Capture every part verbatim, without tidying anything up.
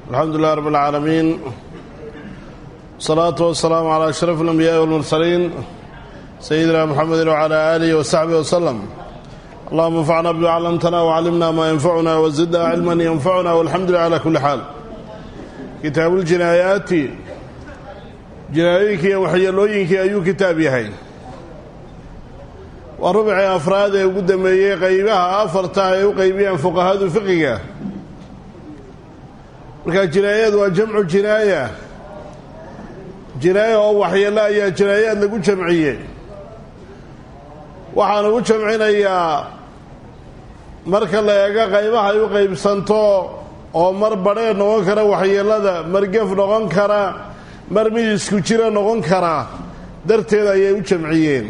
الحمد لله رب العالمين، صلاة والسلام على أشرف الأنبياء والمرسلين سيدنا محمد وعلى آله وصحبه وسلم. اللهم انفعنا بما علمتنا وعلمنا ما ينفعنا وزدنا علما ينفعنا، والحمد لله على كل حال. كتاب الجنايات جنايك وحيلوينك أيو كتاب يحي وربع أفراد يقدم قيبها أفرتها يقيبها فقهاء الفقه. marka jinaayad waa jamcu jinaaya jinaaya oo waxyeelo ayaa jinaayad lagu jamciyay waxaan ugu jamcinayaa marka la eego qaybaha ay u qaybsanto oo mar badheer noqon kara waxyeelada margaf noqon kara mar mid isku jira noqon kara darteed ayay u jamciyeen.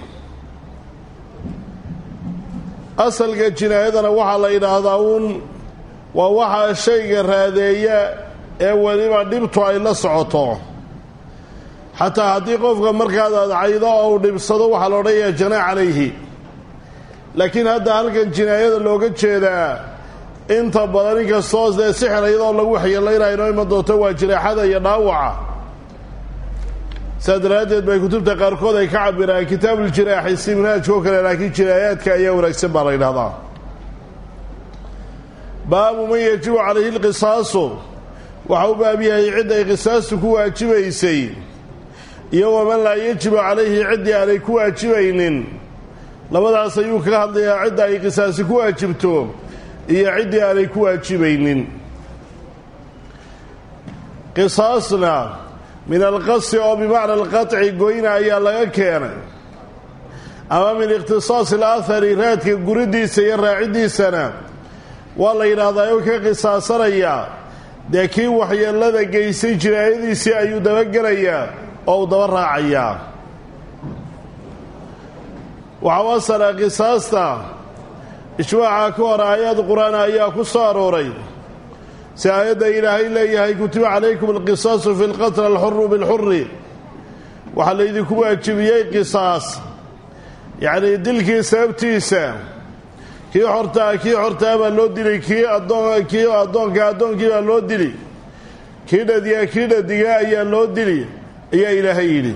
asalka jinaayadana waxa la yiraahdaa uun waa waxa shayga raadeeya ee waliba dhibto ay la socoto. xataa haddii qofka markaad adcaydo oo dhibsado waxa la odhanayaa janaa calayhi, laakiin hadda halkan jinaayada looga jeedaa inta badan inkastoo dee sixir iyadoo lagu waxyeelaynaayo inoo iman doonto waa jiraaxada iyo dhaawaca. saa daraaddeed bay kutubta qaarkood ay ka cabiraan kitaabuljiraaxi si manhaajkoo kale, laakiin jinaayaadka ayaa wanaagsan baa la yidhahdaa. baabu man yajibu calayhi lqisaasu, waxa u baab yahay cid ay qisaastu ku waajibaysay iyo waman laa yajibu calayhi ciddii aanay ku waajibaynin. labadaas ayuu kaga hadlayaa cidda ay qisaasi ku waajibto iyo ciddii aanay ku waajibaynin. qisaasna min alqasi oo bimacna alqaطci goyna ayaa laga keenay, ama min ikhtisaasi alahari raadka guridiisa iyo raaciddiisana waa la yidhaahdaa u ka qisaasanayaa. dee kii waxyeelada geysay jinaayadiisii ayuu dabagelayaa oo uu daba raacayaa. waxaa u asala qisaasta ijmaaca ka hor aayad qur-aan ayaa ku soo arooray, si aayadda ilaahay leeyahay kutiba calaykum alqisaasu fi lqatl alxuru bilxuri, waxaa laydinku waajibiyey qisaas, yacnii dilkii sababtiisa. kii xortaa kii xortaa baa loo dili, kii adoon kii addoonka addoonkii baa loo dili, kii dhadiyaa kii dhadigaa ayaa loo dili ayaa ilaahay yidhi.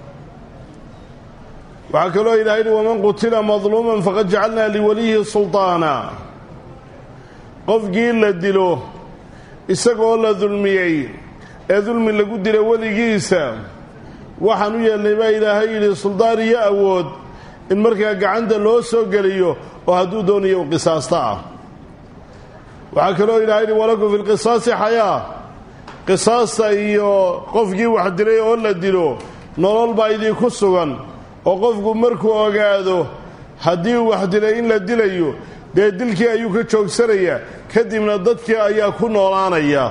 waxaa kaloo ilaahay yidhi waman qutila madluuman faqad jacalnaa liwaliyihi sulطaana, qofkii la dilo isagoo la dulmiyey ee dulmi lagu dilo weligiisa waxaan u yeelnay baa ilaahay yidhi suldaan iyo awood in markaa gacanta loo soo geliyo oo hadduu doonayo qisaasta ah. waxaa kaloo ilaahay yidhi walakum fi lqisaasi xayaa, qisaasta iyo qofkii wax dilay oo la dilo nolol baa idinku sugan, oo qofku markuu ogaado haddii uu wax dilay in la dilayo dee dilkii ayuu ka joogsanayaa, kadibna dadkii ayaa ku noolaanaya.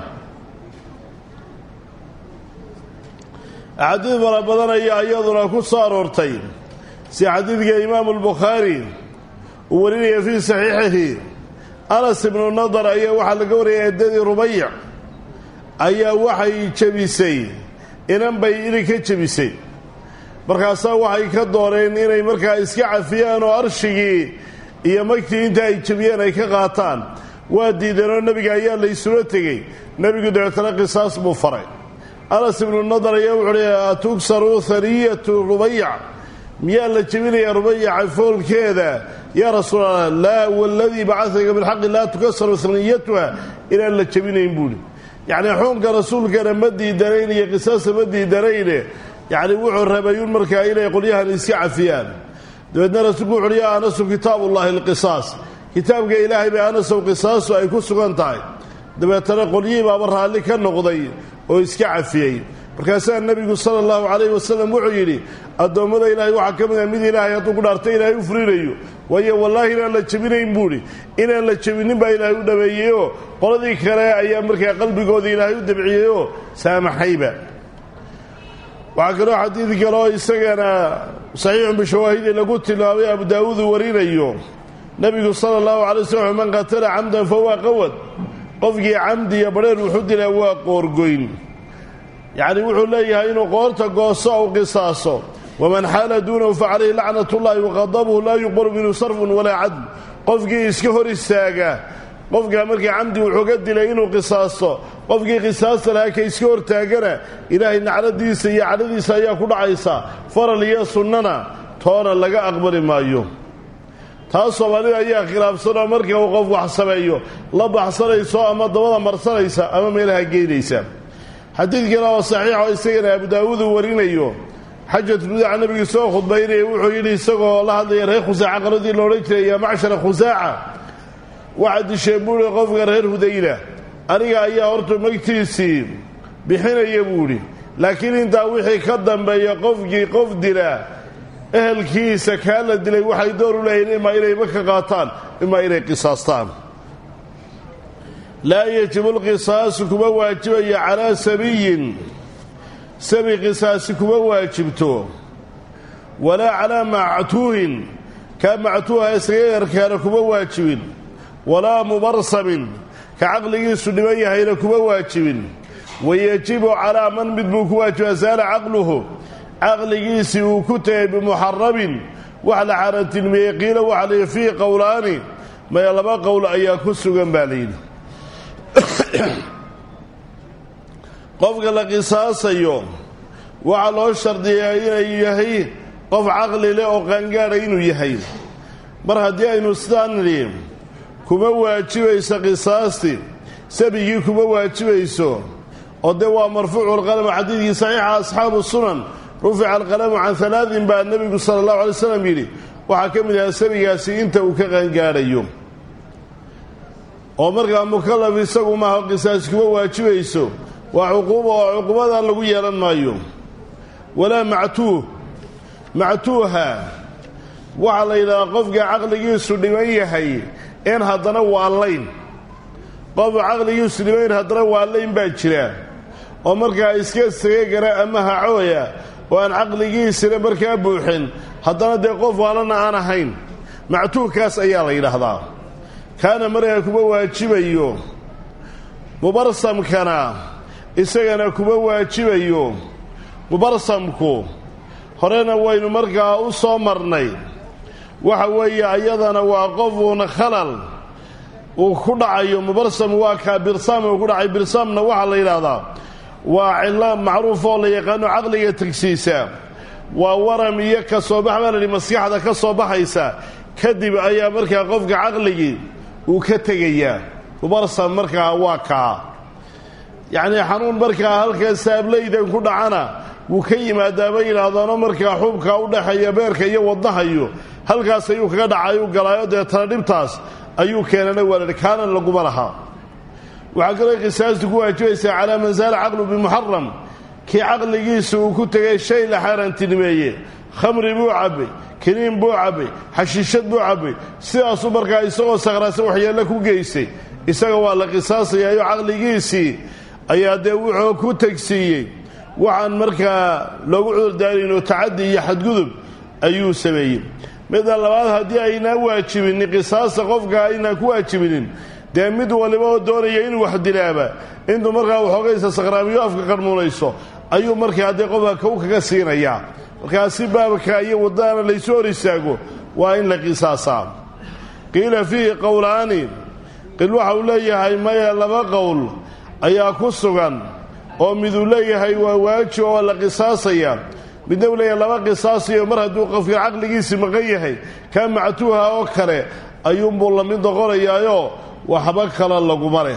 axaadiid fara badan ayaa iyaduna ku soo aroortay, si xadiidka imaamu albukhaari uu warinaya fii saxiixihi. anas ibnu nadar ayaa waxaa laga wariyay eedadii rubayc ayaa waxay jebisay inan bay ili ka jebisay, markaasaa waxay ka dooneen inay markaa iska cafiyaan oo arshigii iyo magtii inta ay jebiyeen ay ka qaataan. waa diideenoo nebiga ayaa laysula tegey, nebigu dabeetana qisaas buu faray. anas ibnu nadar ayaa wuxuu uhi atugsaru haniyatu rubayc, miyaa la jebinayaa rubayaca foolkeeda yaa rasuul allah? laa waladii bacadaka bilxaqi laa tukasaru haniyatuha, inaan la jebinayn buuhi. yacnii xukunka rasuulkana ma diidanayn iyo qisaasta ma diidanayne, yacni wuxuu rabayuun markaa inay qolyahan iska cafiyaan. dabeedna rasuulku wuxu uhi yaa anasu kitaabullahi alqisaas, kitaabka ilaahay bay anasow qisaasu ay ku sugan tahay. dabeetana qolyihii baaba raalli ka noqday oo iska cafiyey. markaasaa nebigu sala allahu calayhi wasalam wuxuu yidhi addoommada ilaahay waxaa ka mid ah mid ilaahay hadduu ku dhaartay ilaahay u furinayo, waayo wallaahi inaan la jebinayn buuhi. inaan la jebinin baa ilaahay u dhameeyeyoo qoladii kale ayaa markaa qalbigooda ilaahay u dabciyeyoo saamaxayba. waxaa kaloo xadiid kale oo isagana saxiixun bishawaahidi lagu tilmaamay abu daawuud uu warinayo, nebigu sala allahu calay waslm man qatala camdan fahuwa qawad, qofkii camdi iyo badheer wuxuu dilaa waa qoorgoyn. yacni wuxuu leeyahay inuu qoorta gooso ou qisaaso. waman xaala duunahu facalayhi lacnat ullahi waqadabuhu laa yuqbalu minhu sarfun walaa cadl, qofkii iska hor istaaga qofka markii camdi wuxuu ka dilay inuu qisaasto qofkii qisaasta lahaa ka iska hortaagana ilaahay nacladiisa iyo cadhadiisa ayaa ku dhacaysa faral iyo sunnana toona laga aqbali maayo taas Soomaalida ayaa khilaafsanoo marka uu qof wax sameeyo la baxsanayso ama dabada marsanaysa ama meelaha geynaysa xadiidkana oo saxiix oo isagana Abu Daawud warinayo xajjatul wadaa nabiga soo khudbaynay wuxuu yiri isagoo la hadlay reer Khuzaaca qaladii loo leeyahay ya macshar Khuzaaca waxad sheebuur qofka reer Hudayla aniga ayaa horta magtiisii bixinaya buuri laakiin inta wixii ka dambeeya qofkii qof dila ehelkiisa kala dilay waxay door u leeyihiin ma inay ka qaataan ima inay qisaastaan la yajibu alqisaas kuma waajibaya ala sabiyin sabi qisaas kuma waajibto wala ala ma'tuhin ka ma'tuha isagayar kaana kuma waajibin wala mubarsabin ka aqligiisu dhiman yahayna kuma waajibin wayajibu ala man midbu ku waajiba zaala aqluhu aqligiisi uu ku tahay bimuharrabin wax la xarantilmiyay qiila wax la fi qowlaani ma laba qowl ayaa ku sugan baaliin qofka la qisaasayo waxa loo shardiyaa inuu yahay qof aqli leh oo qangaar inuu yahay mar hadii aynu istaanri kuma waajibaysa qisaasti sabigi kuma waajibayso oo de waa marfuucul qalam xadiidkii saxiixa asxaabu sunan رفع القلم عن ثلاث بعد النبي صلى الله عليه وسلم يري وحكم لها سبيغاسي انت وكغان غاريو oo marka mukallaf isagu ma qisaas kuwa waajibayso waa uquba oo uqubada lagu yeelan maayo wala ma'tuh ma'tuha waxa la yiraahdo qofka aqligiisu dhiman yahay in hadana waa layn qof aqligiisu dhiman hadana waa layn baa jira oo marka iska sageera ama hacooya وأن عقلي سير بركة بوحين هذا ده قف ولا أنا هين معتوه كاس أيال إلى هذا كان مرة كبوا واجبيو مبرسم كان إسقنا كبوا واجبيو مبرسمكو هرنا وين مرجع وصامرني وحوي أيضا وقفون خلل وخدع يوم مبرسم واقع برسام وخدع برسامنا وحلا إلى هذا وعلام معروف والله يقانو عقلية تكسيسا وورمية كصوبح مالي مسيحة كصوبح يسا كذب أيام مركا قفق عقلي وكتغيا وبرسم مركا واقع يعني حنون مركا هلكا سابلي إذا كنا عنا وكيما دابين هذا مركا حبكا ودحيا بيركا يوضحيو هلكا سيوك قدع أيو قلايو دي تردبتاس أيو كان نوال كان لقبالها وعقل قساس تكون جويسة على من زال عقله بمحرم كي عقل يقيس وكنت شيء لحارن تنميه خمر بو عبي كريم بو عبي حشيشات بو عبي سياسو بركا يسوى سغراسة وحيا لكو قيسي يسوى على قساس يا عقل يقيسي أيا دوحو كو تكسيي وعن مركا لو عذر دارين وتعدي يحد قذب أيو سبيل ماذا الله هدي أينا واجبين قساس قفقا أينا كو واجبين de mid waliba doonaya inuu wax dilaaba intuu markaa waxoogaysa saqraamiyo afka qarmuunayso ayuu markaa hadii qofka ka kaga siinaya markaa si baabka iyo wadana la soo risaago waa in la qisaasaa qila fi qawlaani qil waxa uu leeyahay ma laba qowl ayaa ku sugan oo mid uu leeyahay waa waajib oo la qisaasaya mid uu leeyahay laba qisaasiyo mar haduu qofka aqligiisa maqan yahay ka mactuha oo kale ayuu buu la mid noqonayaayo وحبك الله قمره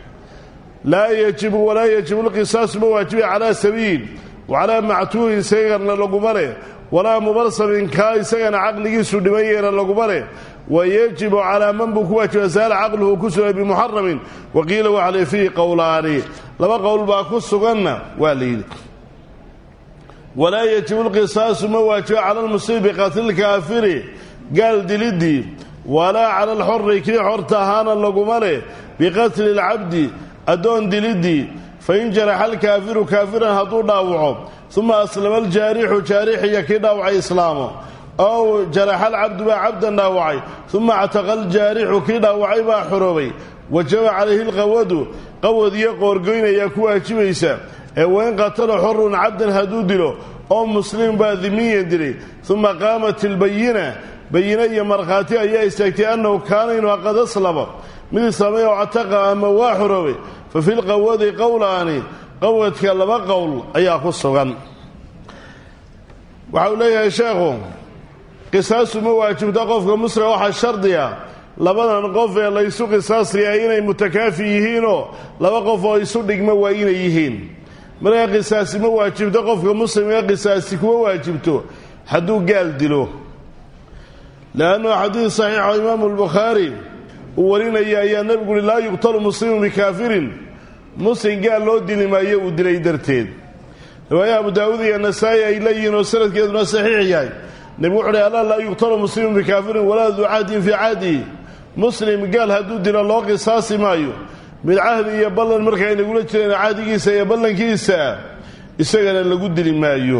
لا يجب ولا يجب القصاص مواجب على سبيل وعلى معتوه سيغرنا لقمره ولا مبرصب كاي سيغنا عقله سدمير لقمره ويجب على من بكواجب زال عقله كسر بمحرم وقيل وعليه فيه قولان لما قول باكس غنى والي ولا يجب القصاص مواجب على المصيب قتل الكافر قال دلدي ولا على الحر كي حرتهانا لغمره بقتل العبد أدون دلدي فإن جرح الكافر كافرا هدو داوعه ثم أسلم الجارح جارح يكي داوعي إسلامه أو جرح العبد بعبدا داوعي ثم اعتق الجارح كي داوعي بحروبي وجمع عليه القود قود يقور قين يكوها جميسا وإن قتل حر عبدا هدو دلو أو مسلم باذميا دلي ثم قامت البينة بيني مرخاتي أي استكتي أنه كان إنه قد أصلب mid islaamay oo cataqa ama waa xoroobay fa fi lqawadi qowlaani qawadka laba qowl ayaa ku sugan waxa uu leeyahay sheekhu qisaasu ma waajibta qofka muslima waxaa shardiya labadan qof ee laysu qisaasaya inay mutakaafi yihiinoo laba qof oo isu dhigma waa inay yihiin markaa qisaasi ma waajibto qofka muslimka qisaasi kuma waajibto hadduu gaal dilo leannu xadiid saxiixa imaamu albukhaari uu warinaya ayaa nebigu uhi laa yuqtalu muslimu bikaafirin muslim gaal loo dili maayo uu dilay darteed riwaaya abu daawuud iyo nasaa'i ay leeyihiin oo sanadkeeduna saxiix yahay nebigu wuxu uhi alaa laa yuqtalu muslimu bikaafirin walaa duu cahdin fii cahdihi muslim gaal hadduu dilo loo qisaasi maayo mid cahdi iyo ballan markay nagula jireen cahdigiisa iyo ballankiisa isagana lagu dili maayo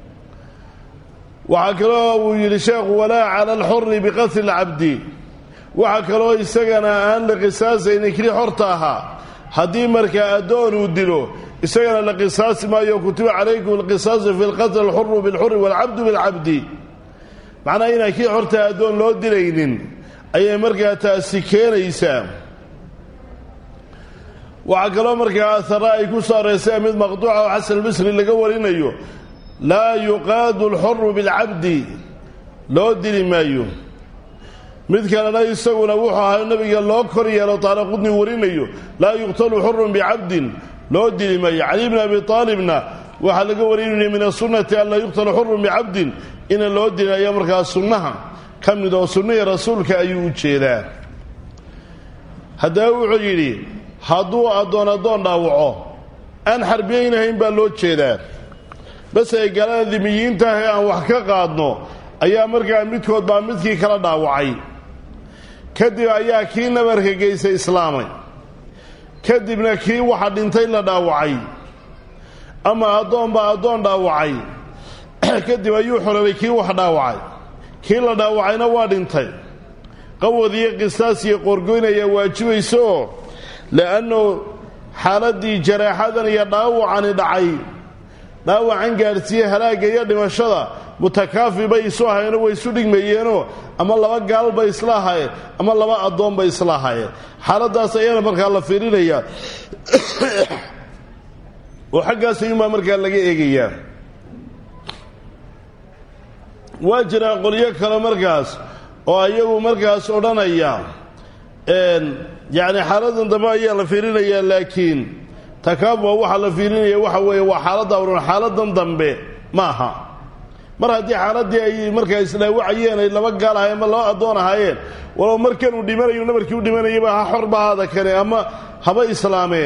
waxaa kaloo uu yidhi sheekhu walaa cala alxuri biqatli lcabdi waxaa kaloo isagana aan la qisaasaynin kii xorta ahaa haddii markaa addoon uu dilo isagana la qisaasi maayo kutiba calaykum alqisaasu fi lqatli alxuru bilxuri waalcabdu bilcabdi macnaha inaan kii xortaa addoon loo dilaynin ayay markaa taasi keenaysaa waxaa kaloo markaa athara ay ku soo areysay mid maqduuca oo xasan albisri laga warinayo laa yuqaadu alxuru bilcabdi loo dili maayo mid kalena isaguna wuxuu ahaa nabiga loo kor yeelo taariqudni warinayo laa yuqtalu xurun bicabdin loo dili maayo cali bni abi aalibna waxaa laga warinaya min asunnati an laa yuqtalu xurun bicabdin ina loo dilayo markaa sunnaha ka mid oo sunnihii rasuulka ayuu u jeedaa haddaba wuxuu yidhi hadduu addoon addoon dhaawaco aan xarbiyaynahayn baa loo jeedaa bas ay galada dimiyiintaah ee aan wax ka qaadno ayaa markaa midkood baa midkii kala dhaawacay kadib ayaa kii nabarka geysay islaamay kadibna kii waxa dhintay la dhaawacay ama addoon baa addoon dhaawacay kadib ayuu xoroobay kii wax dhaawacay kii la dhaawacayna waa dhintay qawad iyo qisaas iyo qoorgoyn ayaa waajibaysa oo le'annu xaaladdii jaraaxadan iyo dhaawacani dhacay dhaawacan gaadhsiiye halaagga iyo dhimashada mutakaafi bay isu ahayeenoo way isu dhigmayeenoo ama laba gaal bay isla ahaayeen ama laba addoon bay isla ahaayeen xaaladdaas ayaana markaa la fiirinayaa oo xaggaas ayuunbaa markaa laga eegayaa waa jiraan qolyo kale markaas oo ayagu markaas odhanaya yacni xaaladan dambe ayaa la fiirinayaa laakiin takaafua waxaa la fiirinaya waxa weeye waa xaaladda awran xaaladan dambe ma aha mar haddii xaaladdii ay markaa isdhaawacayeen ay laba gaal ahayen ama laba addoon ahaayeen walow markan uu dhimanayo nabarkii u dhimanayaba ha xorba haada kane ama haba islaamee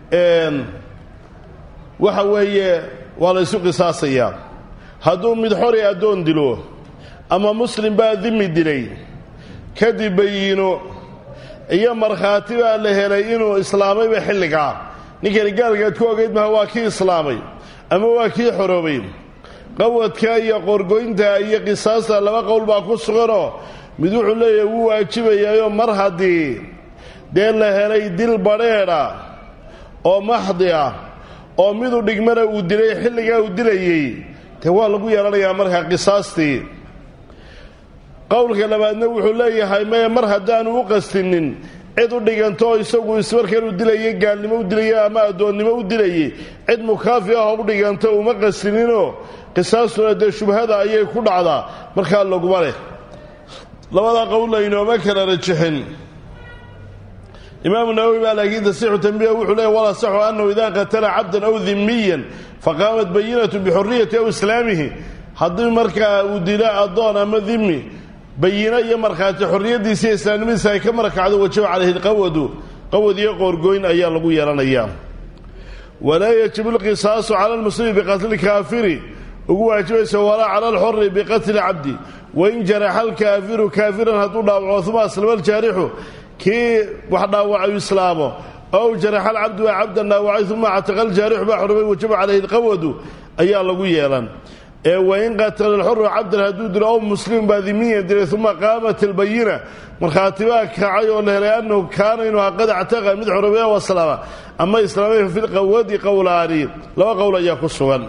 waxa weeye waa la ysu qisaasayaa hadduu mid xori addoon dilo ama muslim baa dimi dilay kadib bayiino iyo markhaati baa la helay inuu islaamayba xilligaa ninkani gaalkaad ku ogayd maha waa kii islaamay ama waa kii xoroobay qawadka iyo qoorgoynta iyo qisaasta laba qowl baa ku suganoo mid wuxuu leeyahay wuu waajibayaayoo mar haddii dee la helay dil badheedha oo maxdi ah oo midu dhigmana uu dilay xilligaa uu dilayey dee waa lagu yeelanayaa markaa qisaastii qowlka labaadna wuxuu leeyahay maya mar haddaanu u qastinin cid u dhiganto isagu ismarkanuu dilayay gaalnimo u dilayay ama addoonnimo u dilayay cid mukaafi ah oo u dhiganta uma qastininoo qisaastuna dee shubhada ayay ku dhacdaa markaa laguma leh labadaa qowlla inooma kala rajixin imaamu nawowi baa laakiin tasixu tanbiih wuxuu leeyahy wala saxu annahu idaa qatala cabdan aw dimiyan faqaamat bayinatu bixuriyati aw islaamihi haddii markaa uu dila addoon ama dimi bayino iyo markhaati xorriyaddiisa iyo islaamnimadiisa ay ka marakacdo wajaba calayhi lqawadu qawad iyo qoorgoyn ayaa lagu yeelanayaa walaa yajibu lqisaasu cala almuslimi biqatli kaafiri ugu waajibaysa walaa cala alxori biqatli cabdi wain jaraxa alkaafiru kaafiran hadduu dhaawaco uma aslama aljaarixu kii wax dhaawacayu islaamo ow jaraxa alcabdu waa cabdan dhaawacay uma cataqa aljaarixu baa xorobay wajaba calayhi lqawadu ayaa lagu yeelan ee wain qatala alxuru cabdan hadduu dilo ow muslim baa dimiyan dilay uma qaamat albayina markhaatibaa kacay oo la helay annahu kaana inuu qad actaqa mid xorobaya waslaama ama islaamay fi lqawadi qowlaani laba qowl ayaa ku sugan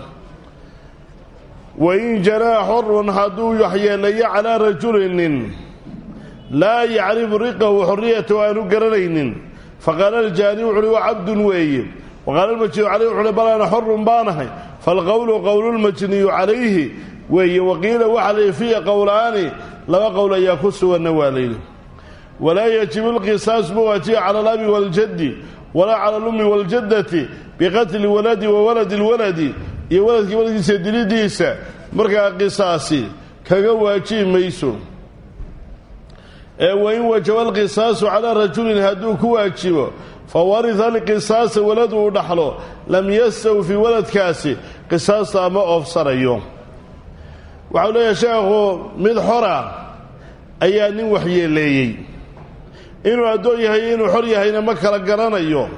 wain janaa xorun hadduu waxyeelayo calaa rajulinin لا يعرف رقه وحريته وأنه قرنين فقال الجاني وحلي وعبد وي وقال المجني عليه وحلي بل أنا حر بانه فالقول قول المجني عليه وي وقيل وحلي فيه قولان لما قول يخص والنوالين ولا يجب القصاص بواتي على الأب والجد ولا على الأم والجدة بقتل ولد وولد الولد يولد ولد سيدلي ديسا مركا قصاصي كغواجي ميسو وإن وجب القصاص على رجل هدو كواجبه فورث القصاص ولده نحله لم يستو في ولد كاسي قصاص ما أفسر يوم وعلى يا شيخ مد حرا أي nin waxyeeleeyay inuu adoon yahay inuu xor yahay ma kala garanayo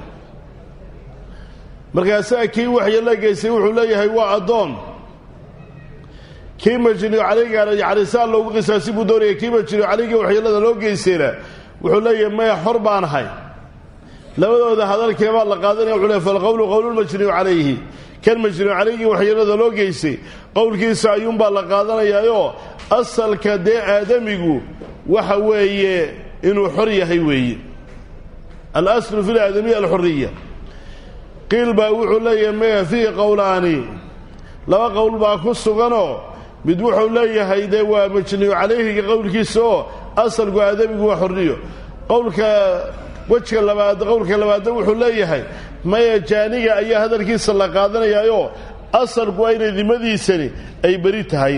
markaas kii waxyeeleeysay wuxuu leeyahay waa adoon kii majni caliga yaani saal loogu qisaasi buu doonayay kii majni caliga waxyeelada loo geysayna wuxuu leeyahay ma xor baan ahay labadooda hadalkeeba la qaadanay wuxuu leeyahay fal qawlu qawlu majni calayhi kan majni caliga waxyeelada loo geysay qowlkiisa ayuun baa la qaadanayaayo asalka de aadamigu waxa weeye inuu xor yahay weeye al-asl fi al-adamiyya al-hurriyya qil ba wuxuu leeyahay ma fi qawlaani laba qawl baa ku sugano mid wuxuu leeyahay de waa majni calayhi qowlkiisa asalku aadamigu waa xorriyo qowlka wajka labaad qowlka labaad wuxuu leeyahay ma jaaniga ayaa hadalkiisa la qaadanayaayo asalku ay nimadiisani ay bari tahay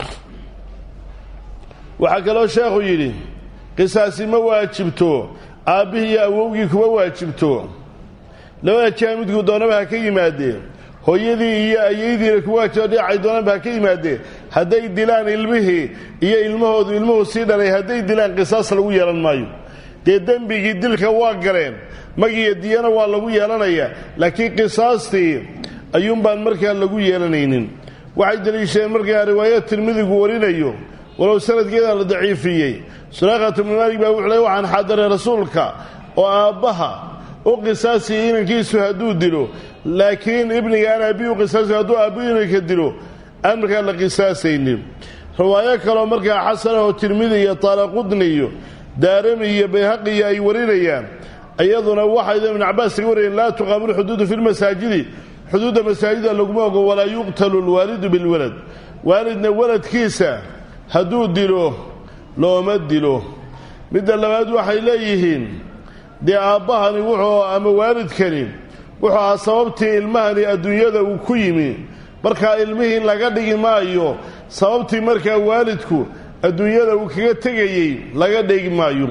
waxa kale sheekhu yiri qisaasi ma waajibto aabihi awowgii kuma waajibto laba jaamidku doonaba ka yimaadeen hooyadii iyo ayeeydiina ku waajibay ay doonaba ka yimaadeen haday dilaan ilmihii iyo ilmahoodu ilmuhu si dhalay haday dilaan qisaas lagu yeelan maayo de dambigi dilka waa galeen magiya diyana waa lagu yeelanaya laakiin qisaastii ayuun baan markaa lagu yeelanaynin waxay daliisheen markaa riwaayad tirmidigu warinayo ولو سند كذا لضعيفية سراقة من مالك بأوحلي وعن حضر رسولك وآبها وقساسي إن كيسو هدو دلو لكن ابني أنا أبي وقساسي هدو أبي إنك دلو أمرك لقساسين رواية كلام مركا حسنه والترمذي طالقدني دارمي بيهقي أي ورينيان أيضا واحد من عباس يقول لا تقام الحدود في المساجد حدود مساجد اللقماء ولا يقتل الوالد بالولد والدنا ولد كيسا هدو دلو لو مدلو مد اللباد waxay leeyihiin de aabahani wuxuu ama waalidkani wuxuu sababtii ilmahani adduunyada uu ku yimi marka ilmihi laga dhigi maayo sababtii marka waalidku adduunyada uu kaga tagayay laga dhigi maayo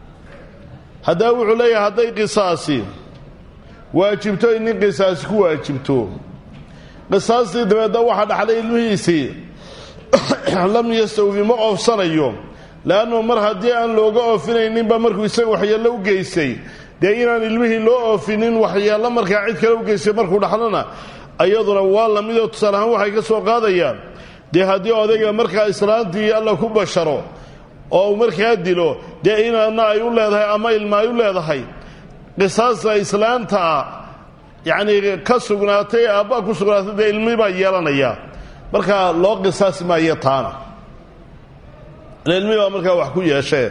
hadaa wuxuu leeyahay haday qisaasi waajibto in qisaas ku waajibto qisaastii dabada waxa dhaxlay ilmihiisi لم يستوفي ما أوفسنايو لأنه مر هدي أن لوجا أوفينين بمركو يسوي وحيا لو جيسي داينا المهي لو أوفينين وحيا لما مركا عيد كلو جيسي مركو دحلنا أيضا والله ميدو تصالحا وحي كسو قاديا دي هدي أوديga marka islaantii alla ku basharo oo marka dilo deena ana ay u leedahay ama ilma ay u leedahay qisaasa islaanta yaani ka sugnaatay aba ku sugnaatay ilmi ba yeelanaya marka loo qisaas ma yataana ilmi ba marka wax ku yeeshay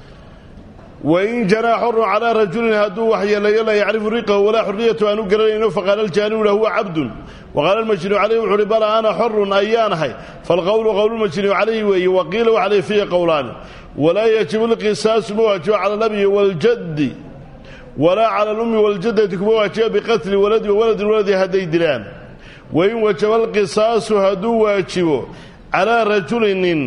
وإن جرى حر على رجل هدو وحي لا يعرف رقه ولا حريته أن قرنه فقال الجاني له عبد وقال المجني عليه وحربال أنا حر أيانه فالقول قول المجني عليه وقيل وعليه فيه قولان ولا يجب القصاص مواجه على النبي والجد ولا على الأم والجدة مواجه بقتل ولد وولد الولد هدي دلان وإن وجب القصاص هدو واجبه على رجل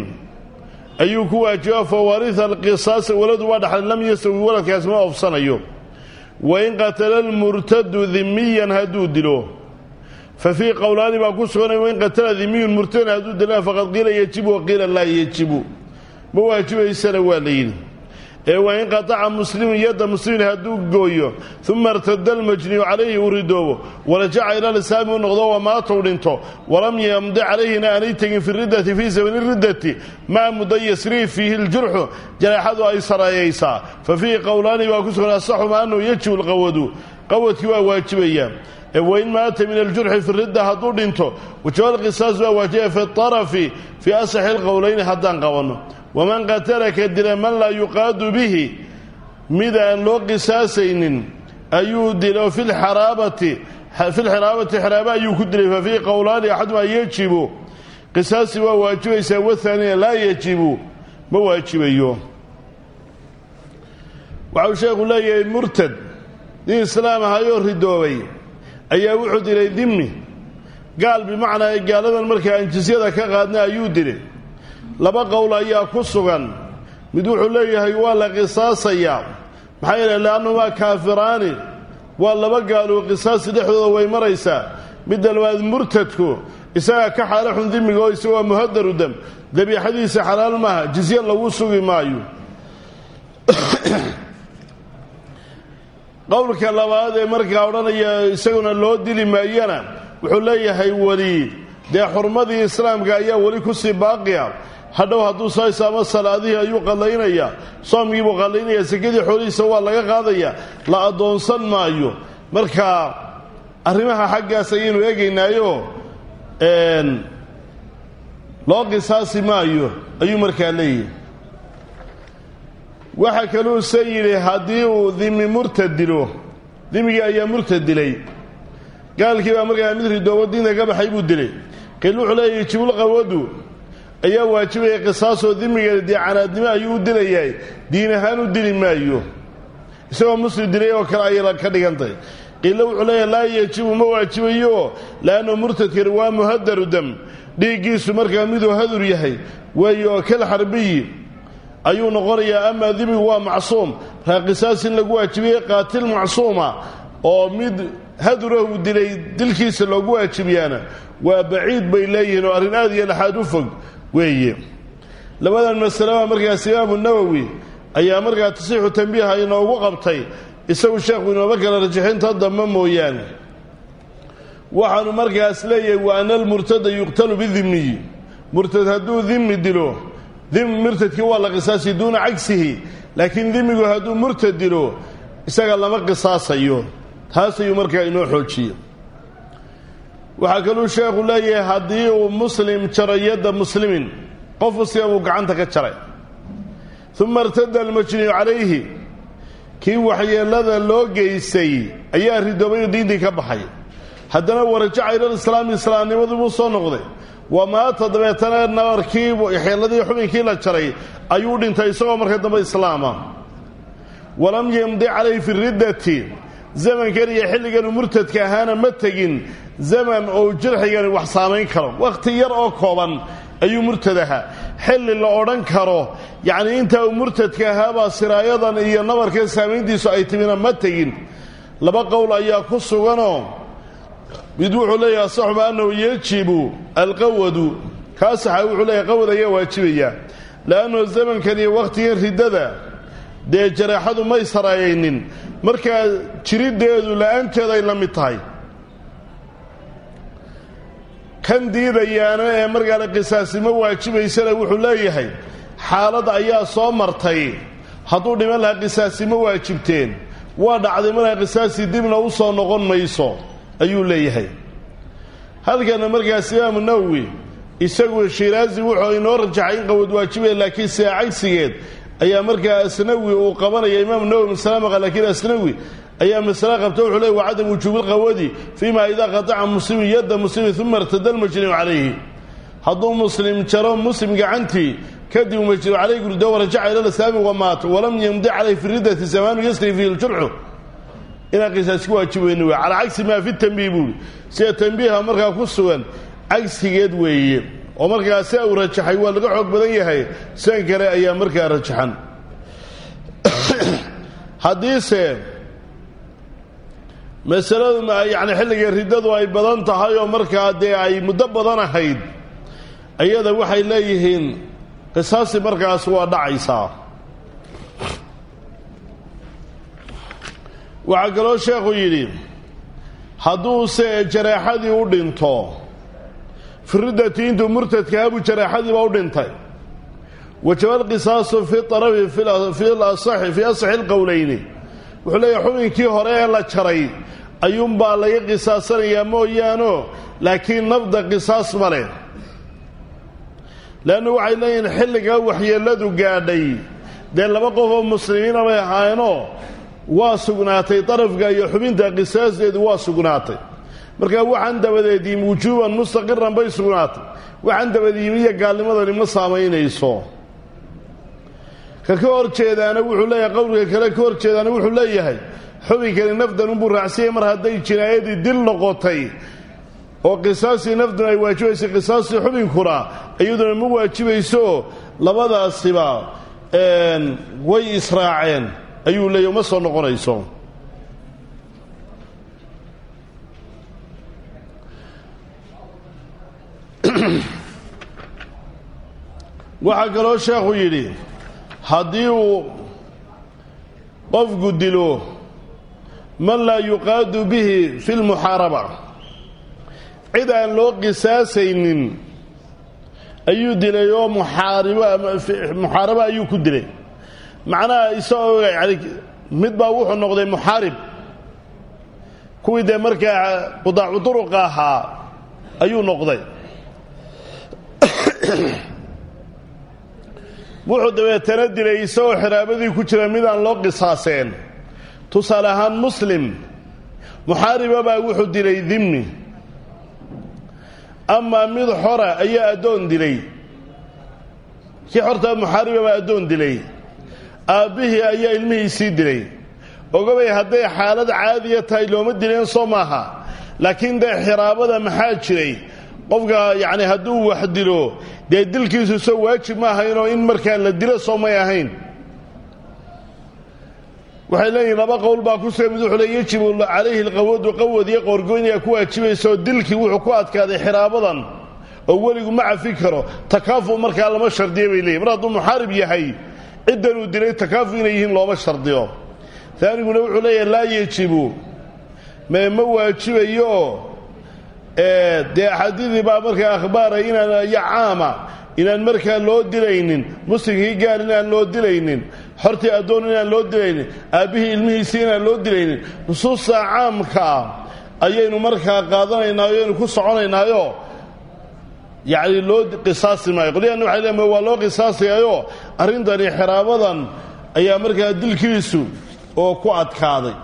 أيوك واجب فوارث القصاص ولد واضح لم يستوي ولد كاسماء أفصنيه وإن قتل المرتد ذميا هدو دلوه ففي قولان ما كسرنا وإن قتل ذمي مرتد هدو دلوه فقد قيل يجب وقيل لا يجب مواجب يسر والين وإن قطع مسلم يد مسلم هدو قويه ثم ارتد المجني عليه وردوه ورجع إلى الإسلام ونغضوه وما طولنته ولم يمضي عليه نانيته في الردة في زمن الردة ما مضي يسري فيه الجرح جرحه أيسر أيسا ففيه قولان وكسر الصح ما أنه يجب القود قوت واجبيا وإن مات من الجرح في الردة هدولنته وجوال القصاص وواجه في الطرف في أصح القولين حتى قوانه waman qatalaka dila man laa yuqaadu bihi midaan loo qisaasaynin ayuu dilo fi lxaraabati fi lxiraabati xiraaba ayuu ku dilay fa fii qowlaani axadumaa yajibu qisaasi waa waajibaysaa wathaaniya laa yajibu ma waajibayo waxau sheekhu leeyahay murtad nin islaam ahayoo ridoobay ayaa wuxuu dilay dimmi gaal bimacnaa ee gaaladan markaa aan jisyada ka qaadna ayuu dilay laba qowl ayaa ku sugan mid wuxuu leeyahay waa la qisaasayaa maxaa yeelay leannumaa kaafiraani waa laba gaaloo qisaasi dhexdooda way maraysaa midda labaad murtadku isagaa ka xaalo xun dimmiga oo isagoo muhadaru dam dabiixadiisa xalaal maaha jizye lagu sugi maayo qowlka labaad ee markaa odhanaya isaguna loo dili maayana wuxuu leeyahay weli dee xurmadii islaamka ayaa weli kusii baaqiya hadhow hadduu soo isaamo salaadihii ayuu qallaynaya soomkiibuu qallaynaya sekadii xoolihiisa waa laga qaadaya la addoonsan maayo markaa arrimaha xaggaas ayaynu eegaynaayo loo qisaasi maayo ayuu markaa leeyahay waxa kaluu se yidhi haddii uu dimi murtad dilo dimigii ayaa murtad dilay gaalkii baa markaa mid ridoobo diinta ka baxay buu dilay qiil wuxuu leeyahay jibulqawadu ayaa waajibaya qisaasoo dimiga dee canaadnimo ayuu u dilayahay diin ahaan u dili maayo isagoo muslim dilay oo kale ayay ka dhigantay qiilla wuxuu leeyahay laa yajibu ma waajibayo laannu murtadkani waa muhadaru dam dhiiggiisu markaa miduu hadur yahay weeye oo kal xarbiyi ayuu noqonayaa amaa dimigu waa macsuum markaa qisaas in lagu waajibiyey qaatil macsuuma oo mid hadura uu dilay dilkiisa loogu waajibiyaana waa baciid bay leeyihiin oo arrin aad iyo laxaad u fog weeye labadan masalaba markaas imaamu nawowi ayaa markaa tasiixu tanbiiha inoogu qabtay isagu sheekhu inooma kala rajixinta dambe mooyaane waxaanu markaas leeyahay wa ana almurtada yuqtalu bidimiyi murtad hadduu dimi dilo dim murtadkii waa la qisaasi duuna cagsihi laakiin dimigu hadduu murtad dilo isaga lama qisaasayo taas ayuu markaa inoo xoojiye waxaa kaluu sheekhu leeyahay haddii uu muslim jaro yadda muslimin qof muslima buu gacanta ka jaray uma irtada almajniyu calayhi kii waxyeellada loo geystay ayaa ridoobayu diintii ka baxay haddana warajaca ilalislaami islaamnimadii buu soo noqday waa maata dabeetana nabarkii xeelladii xubinkii la jaray ayuu dhintay isagoo marka dambe islaama walam yamdi calayhi fi riddati zamankan iyo xilliganu murtadka ahaana ma tegin zaman oo jirxigani wax saamayn karo wakhti yar oo kooban ayuu murtad ahaa xilli la odhan karo yacnii intaa uu murtadka ahaabaa siraayadan iyo nabarkan saamayntiisu ay timina ma tegin laba qowl ayaa ku suganoo mid wuxuu leeyahay asaxuma annahu yajibu alqawadu kaasaxa wuxuu leeyahay qawad ayaa waajibaya le'annu zamankan iyo wakhtigan riddada dee jaraaxadu may saraayaynin markaa jiriddeedu la'aanteeday la mid tahay kan diidayaana ee markaa la qisaasimo waajibaysana wuxuu leeyahay xaalad ayaa soo martay hadduu dhiman lahaa qisaasimo waajibteen waa dhacday markaa qisaasi dibna u soo noqon mayso ayuu leeyahay halkana markaas imaamu nawowi isagu shiraazi wuxuu inoo rajaxay in qawad waajibaya laakiin sidaa cagsigeed ayaa markaa asnawi uu qabanaya imaamu nawowi masale maqa laakiin asnawi ayaa masale qabta wuxuu leey waa cadam wujuubi lqawadi fiima idaa qataca muslimin yadda muslimin uma irtada almajniyu calayhi hadduu muslim jaro muslim gacantii kadib majniyu calayhi gurdo warajaca ila lislaami wamaato walam yamdi calayhi fi riddati zamaanu yasri fiihi ljurxu inaan qisaas ku waajibayni wey calaa cagsi maa fi tanbiih buuri sida tanbiiha markaa ku sugan cagsigeed weeye oo markaa sia uu rajaxay waa laga xoog badan yahay sidan kale ayaa markaa rajaxan haddiise masaladu yacni xilliga riddadu ay badan tahay oo markaa dee ay muddo badan ahayd iyada waxay leeyihiin qisaasi markaas waa dhacaysaa waxaa kaloo sheekhu yidhi hadduuse jaraaxadii u dhinto firiddati intuu murtadkahabuu jaraaxadiiba u dhintay wajaba alqisaasu fi arafi fi asaxi fii asaxi alqowleyni wuxuu leeyahay xubinkii hore ee la jaray ayuunbaa laga qisaasanayaa mooyaano laakiin nafda qisaas ma leh laanna waxay leeyihiin xilligaa waxyeelladu gaadhay dee laba qof oo muslimiina bay ahaayeenoo waa sugnaatay darafka iyo xubinta qisaasteedu waa sugnaatay markaa waxaan dabadeed yimi wujuuban mustaqiran bay sugnaatay waxaan dabadeed yimi iyo gaalnimadani ma saamaynayso ka ka hor jeedaana wuxuu leeyahay qowlka kale ka hor jeedaana wuxuu leeyahay xubinkani nafdan unbuu raacsiyay mar hadday jinaayadii dil noqotay oo qisaastii nafdun ay waajibaysay qisaastii xubinkuna iyaduna ma waajibayso labadaasiba way israaceen ayuu leeyahay ma soo noqonayso waxaa kaloo sheekhu yidhi haddii uu qofku dilo man laa yuqaadu bihi fi lmuxaaraba cid aan loo qisaasaynin ayuu dilay oo muxaarabo ayuu ku dilay macnaha isagoo yani mid baa wuxuu noqday muxaarib kuwii dee markaa qudaacu duruqa ahaa ayuu noqday wuxuu dabeetana dilay isagoo xiraabadii ku jira mid aan loo qisaaseen tusaale ahaan muslim muxaariba baa wuxuu dilay dimni amaa mid xora ayaa addoon dilay kii xortaa muxaariba baa addoon dilay aabbihii ayaa ilmihiisii dilay ogabay hadday xaalad caadiya tahay looma dileen soo maaha laakiin dee xiraabada maxaa jiray qofka yacni hadduu wax dilo dee dilkiisu soo waajib ma ahaynoo in markaa la dilo soo may ahayn waxay leeyihin laba qowl baa ku soo mid wuxuu le yajibu calayhi alqawadu qawad iyo qoorgoynayaa ku waajibaysaoo dilkii wuxuu ku adkaaday xiraabadan oo weligu ma cafi karo takaafu markaa lama shardiyo bay leeyihin mar hadduu muxaarib yahay ciddan uu dilay takaafu inay yihiin looma shardiyo taaniguna wuxuu leeyahay laa yejibu mee ma waajibayo dee axaadiidii baa markaa akhbaaray inaan iyo caama inaan markaa loo dilaynin muslimkii gaar inaan loo dilaynin xortii addoon inaan loo dilaynin aabbihii ilmihiisii inaan loo dilaynin nusuusta caamkaa ayaynu markaa qaadanaynaa ayaynu ku soconaynaayo yacni loo qisaasi maayo qolyahanna waxay leeyihin waa loo qisaasayayo arrintani xiraabadan ayaa markaa dilkiisu oo ku adkaaday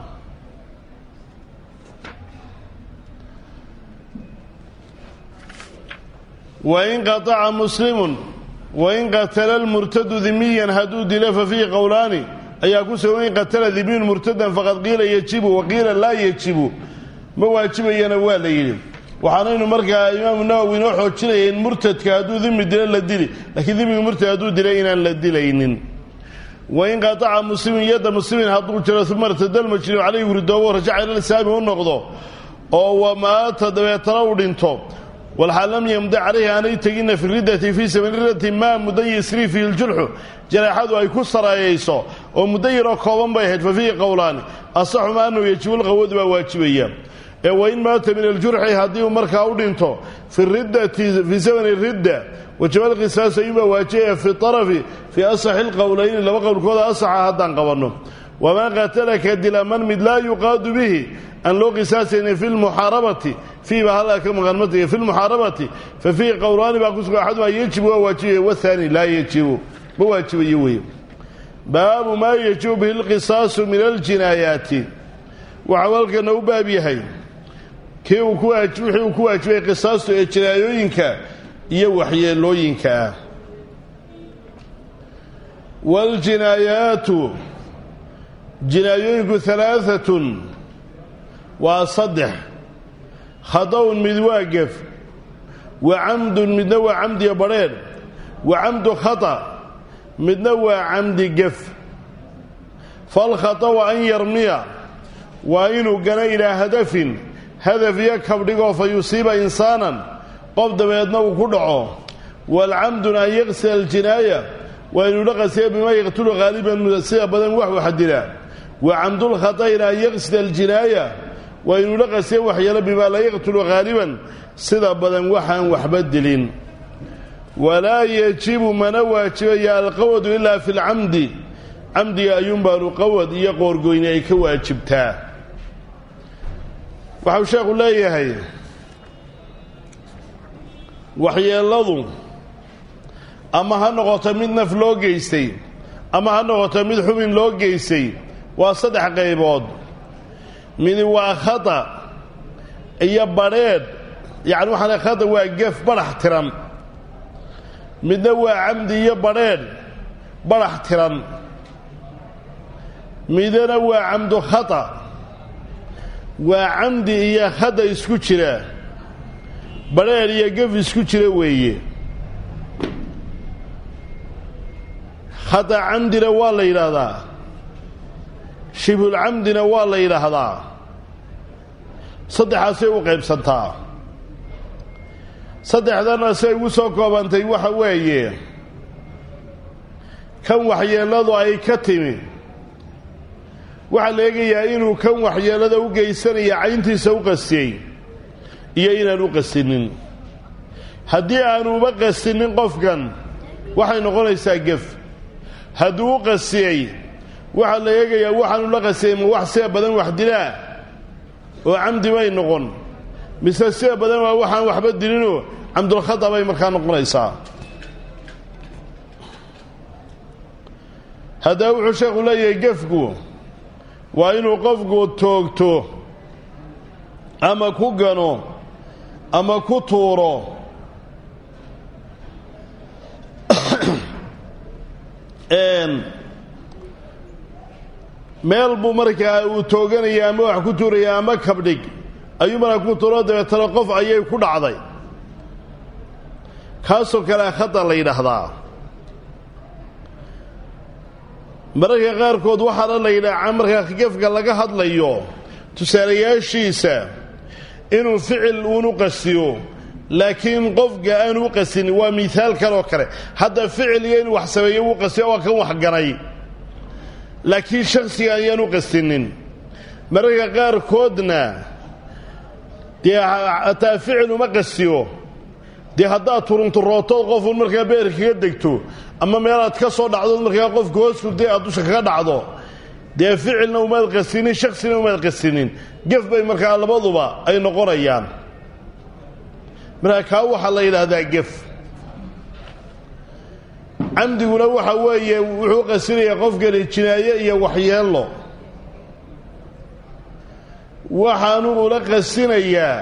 wain qataca muslimun wain qatala almurtadu dimiyan hadduu dilo fa fiihi qowlaani ayaa ku sugan wain qatala dimiyun murtadan faqad qiila yajibu waqiila laa yajibu ma waajibayana waa la yidhi waxaanaynu markaa imaamu nawowi inoo xoojinaya in murtadka hadduu dimi dilo la dili laakiin dimiga murtad hadduu dilay inaan la dilaynin wain qataca muslimin yadda muslimin hadduu jiro uma irtada almajniyu calayhi ridoobo rajaca ila lislaami u noqdo oo wamaata dabeetana u dhinto walxaal lam yamda calayhi aanay teginna fi riddati fii sabili riddati maa muddo yasrii fiihi ljurxu jaraaxadu ay ku saraayayso oo muddo yaroo kooban bay ahayd fa fiihi qowlaani asaxuma annahu yajibu lqawadu baa waajibaya ee wain maata min aljurxi haddii uu markaa u dhinto fi riddati fii sabani ridda wajaba alqisaas ayuubaa waajibaya fi arafi fii asaxi lqowlayni laba qowlkooda asaxa haddaan qabanno wamaa qatalaka dila man mid laa yuqaadu bihi aan loo qisaasaynin fi lmuxaarabati fiiba halkaa ka maqan matiga fi lmuxaarabati fa fiihi qowlaani baa ku sugan axadumaa yajibu waa waajibaya wahaani laa yajibu ma waajibayo weeye baabu maa yajibu bihi lqisaasu min aljinaayaati waxau halkana u baab yahay kii uu ku wixii uu ku waajibay qisaastu ee jinaayooyinka iyo waxyeelooyinka ah waljinaayaatu jinaayooyinku alaaatun waa saddex khada'un mid waa gef wa camdun midna waa camdiyo badrheedh wa camdu khata midna waa camdi gef falkhata'u an yarmiya waa inuu gana ilaa hadafin hadaf iyo kabdhigoo fa yusiiba insaanan qof dabeedna uu ku dhaco waalcamdun an yaqsila aljinaaya waa inuu la qasiya bimaa yaqtulu haaliban sida badan wax waxa dilaa wa camdulkhata'ina an yaqsida aljinaaya waa inuu la qasiya waxyeelo bimaa laa yaqtulu haaliban sida badan waxaan waxba dilin walaa yajibu mana waajibaya alqawadu ilaa fi lcamdi camdiga ayuunbaanu qawad iyo qoorgoyni ay ka waajibtaa waxau sheekhu leeyahay waxyeelladu ama ha noqoto mid naf loo geystay ama ha noqoto mid xubin loo geystay waa saddex qaybood mid waa khata iyo badheedh yacni waxaan khata waa gef badhax tiran midna waa camdi iyo badheedh badhax tiran midna waa camdu khata waa camdi iyo khata isku jira badheedh iyo gef isku jira weeye khata camdina waa la yidhaahdaa shibhulcamdina waa la yidhaahdaa saddexaasay u qaybsantaa saddexdana say ugu soo koobantay waxa weeye kan waxyeelladu ay ka timi waxaa la eegayaa inuu kan waxyeellada u geysanaya cayntiisa u qastiyey iyo inaan u qastinin haddii aanuba qastinin qofkan waxay noqonaysaa gef hadduu u qastiyey waxaa la eegayaa waxaanu la qastiyey ma wax sida badan wax dilaa oo camdi bay noqon mise sida badan waa waxaan waxba dilinoo camdulkhata bay markaa noqonaysaa haddaba wuxuu sheekhu leeyahay gefku waa inuu qofku toogto ama ku gano ama ku tuuro meel buu markaa uu tooganaya ama wax ku tuuraya ama kabdhig ayuu markaa ku tuuro dabeetana qof ayay ku dhacday kaasoo kale khata la yidhaahdaa mararka qaarkood waxaana la yidhaha markaa gefka laga hadlayo tusaalayaashiisa inuu ficil uunu qastiyo laakiin qofka aanu u qastinin waa miaal kaloo kale hadda ficil iyo inuu wax sameeyo uu qastiyo waa kan wax ganay laakiin shaksiga ayaan u qastinin mararka qaarkoodna dee hataa ficil uma qastiyo dee haddaad turunturootood qofuun markaa beer kaga degto ama meelaad ka soo dhacdood markaa qofka hoosku dee aad dusha kaga dhacdo dee ficilna umaad qastinin shaksina umaad qastinin gef bay markaa labaduba ay noqonayaan markaa kaa waxaa la yidhaahdaa gef camdiguna waxa weeye wuxuu qasinayaa qofkani jinaaye iyo waxyeello waxaanu ula qasinayaa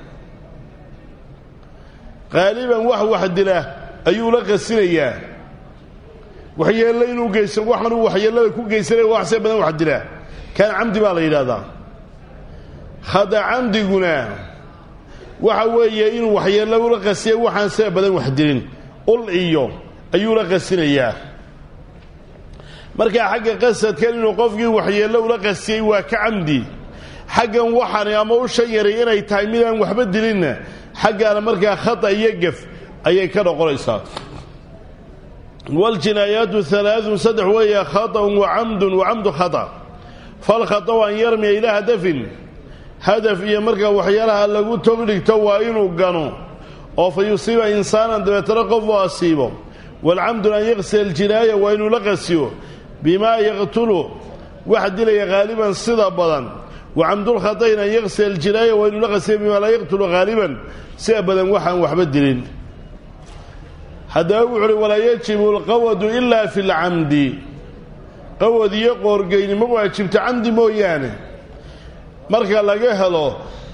qaaliban wax wax dila ayuu la qasinayaa waxyeello inuu geysto waxaanu waxyeellada ku geysanaya wax see badan wax dila kaan camdi baa la yidhaahdaa khada camdiguna waxa weeye inuu waxyeello ula qasiya waxaan see badan wax dilin ul iyo ayuu la qasinayaa markaa xagga qasadkan inuu qofkii waxyeello ula qasiyey waa ka camdi xaggan waxani ama u shan yaray inay tahay midaan waxba dilinna xaggaana markaa khata iyo gef ayay ka noqonaysaa waljinaayaatu halaaثun saddex weeye khaطأun wacamdun wacamdu khata falkhaطأu an yarmiya ilaa hadafin hadaf iyo markaa waxyaalaha lagu tog dhigto waa inuu gano oo fa yusiiba insaanan dabeetana qof u asiibo waalcamdu an yaqsiya aljinaaya waa inuu la qasiyo bimaa yaqtulu wax dilaya haaliban sida badan wacamdulkhata'in an yaqsiya aljinaaya waa inuu la qasiyo bimaa laa yaqtulu haaliban sida badan waxaan waxba dilin haddaba wuxu uhi walaa yajibu alqawadu ilaa fi lcamdi qawad iyo qoorgeyni ma waajibto camdi mooyaane marka laga helo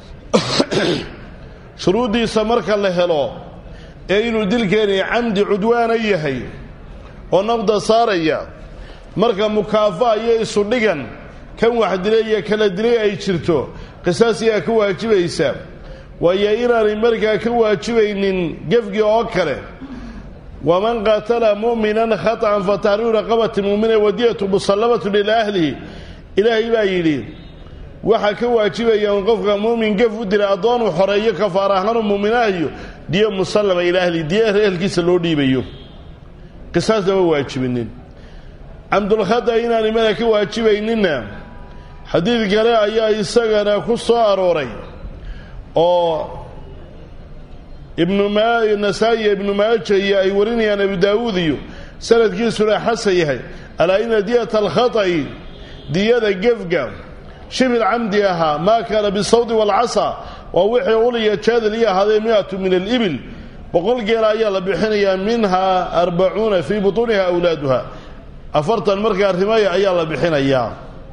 shuruuddiisa marka la helo ee inuu dilkeeni camdi cudwaana yahay oo nafda saaraya marka mukaafa'a iyo isu dhigan kan wax dilay iyo kala dilay ay jirto qisaasiyaa ka waajibaysa waayo inaanay markaa ka waajibaynin gefgi oo kale waman qaatala mu'minan khata'an fatahriiru raqabati mu'mina wadiyatu musallamatun ilaa ahlihi ilaahay baa yidhi waxaa ka waajibaya un qofka muumin gef u dila addoonuu xoreeyo kafaara ahaanu muuminaahiyo diyo musallama ilaa ahlihi diyo ehelkiisa loo dhiibayo qisaasna ma waajibinin camdulkhata inaanay mana ka waajibayninna xadiid kale ayaa isagana ku soo arooray oo ibnu nasaa'i ibnu maaja iyo ay warinayaan abu daawuud iyo sanadkiisuna xasan yahay alaa ina diyata alkhata'i diyada gefga shibil camdi ahaa maa kaana bisawdi waalcasa waa wixii uliya jaadal ii ahaadee miatu min alibil boqol geel ayaa la bixinayaa minhaa arbacuuna fii butuuniha awlaaduha afartan markaa rimaya ayaa la bixinayaa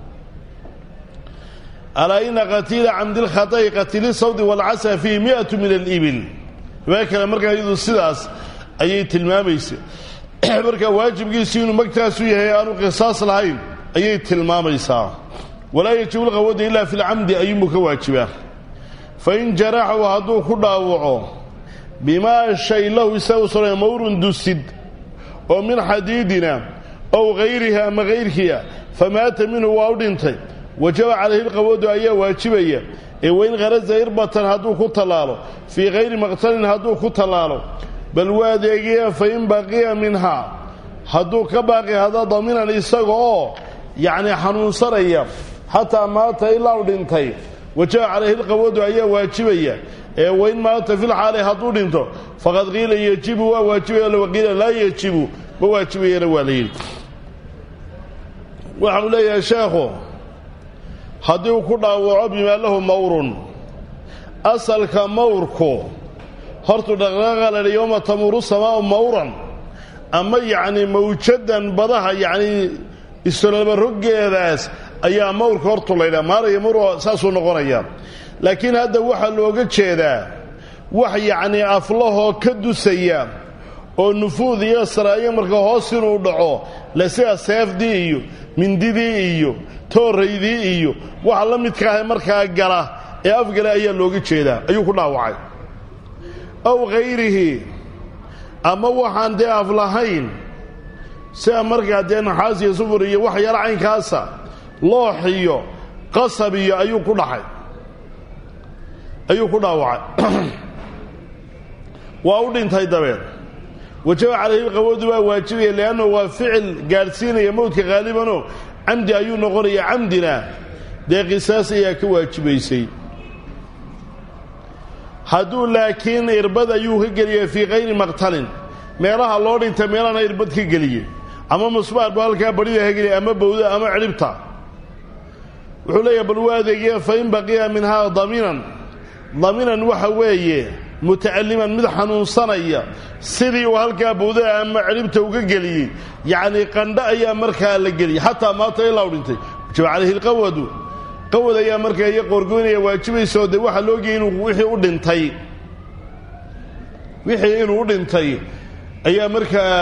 alaa ina qatiila camdi lkhata'i qatiili sawdi waalcasa fiihi mi'atu min alibil riwaayo kale markaa iyadu sidaas ayay tilmaamaysa markaa waajibkiisii inuu magtaasu yahay aanu qisaas lahayn ayay tilmaamaysaa walaa yajibu lqawadu ilaa fi lcamdi ayuunbuu ka waajibaa fain jaraxahu hadduu ku dhaawaco bimaa shay lahu isagu sore mawrun dusid oo min xadiidina ow hayrihi ama hayrkiia famaata minhu waa u dhintay wajaba calayhi lqawadu ayaa waajibaya ee wain kharaza irbatan hadduu ku tallaalo fii hayri maqtalin hadduu ku tallaalo bal waa adeegaya fain baqiya minhaa hadduu ka baaqi hada daminan isaga oo yacni xanuunsanaya xataa maata ilaa u dhintay wajaba calayhi lqawadu ayaa waajibaya ee wain maata fi lxaali hadduu dhinto faqad qiila yajibu waa waajibaya waqiila laa yajibu ma waajibayana waa la yidhi waxau leeyahay sheekhu haddii uu ku dhaawaco bimaa lahu mawrun asalka mawrku hortu dhaqdhaqaaqa la yidhi yowma tamuuru samaau mawran ama yacni mawjadan badaha yacni isolaba roggeedaas ayaa mawrka hortu laydhaha maaraya mawr saasuu noqonayaa laakiin hadda waxaa looga jeedaa wax yacnii aflahoo ka dusaya oo nufuud iyo saraayo marka hoos inuu dhaco le sida seefdii iyo mindidii iyo tooraydii iyo waxa la midka ahay markaa gala ee afgala ayaa looga jeedaa ayuu ku dhaawacay aw hayrihi ama waxaan dee af lahayn sida markaa dee naxaas iyo sufur iyo wax yaro caynkaasa loox iyo qasab iyo ayuu ku dhaxay ayuu ku dhaawacay waa u dhintay dabeed wajaba calayhi lqawadu waa waajibaya liannahu waa ficil gaadhsiinaya mowdka haalibanoo camdi ayuu noqonaya camdina dee qisaas ayaa ka waajibaysay hadduu laakiin irbad ayuu ka geliyay fii hayri maqtalin meelaha loo dhintay meelana irbad ka geliyey ama musbaar buu halkaa badhida ka geliyay ama bawda ama cidhibta wuxuu leeyahay bal waa adeegaya fain baqiya minhaa daminan daminan waxa weeye mutacalliman mid xanuunsanaya sidii uu halkaa bawdaa ama cidhibta uga geliyey yacnii qandho ayaa markaa la geliyey xataa maata ilaa u dhintay wajaba calayhi lqawadu qawad ayaa markaa iyo qoorgoynaya waajibaysaoo dee waxaa loogayay inuu wixii u dhintay wixii inuu u dhintay ayaa markaa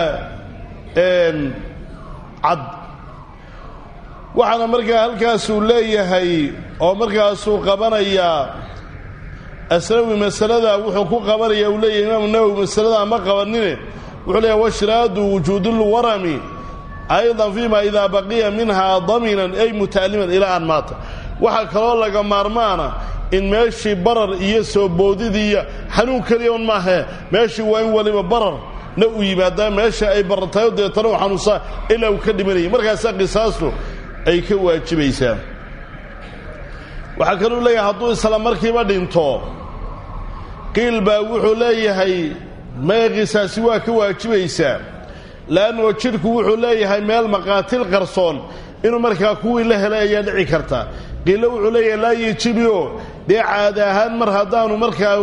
cad waxaana markaa halkaasuu leeyahay oo markaasuu qabanayaa asnawi masalada wuxuu ku qabanaya uu leeyahay imaamu nawowi masalada ama qabanine wuxuu leeyahay washraadu wujuudulwarami aydan fiima idaa baqiya minhaa daminan ay muta'alliman ilaa an maata waxaa kaloo laga maarmaana in meeshii barar iyo soo boodidiiyo xanuun keliya un maahe meeshii waa in waliba barar na u yimaadaa meesha ay barartayo deetana u xanuunsaa ilaa uu ka dhimanayay markaasaa qisaastu ay ka waajibaysaa waxaa kaluu leeyahay hadduu isla markiiba dhinto qiil baa wuxuu leeyahay mee qisaasi waa ka waajibaysaa laannoo jidhku wuxuu leeyahay meel maqaatil qarsoon inuu markaa kuwii la helay ayaa dhici karta qiilo wuxuu leeyahay laa yejibio dee caada ahaan mar haddaanu markaa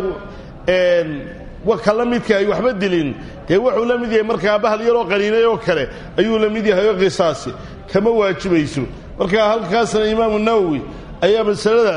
kala midka ay waxba dilin dee wuxuu la mid yahay markaa bahal yaroo qaniinay oo kale ayuu la mid yahay oo qisaasi kama waajibayso markaa halkaasna imaamu nawowi ayaa masalada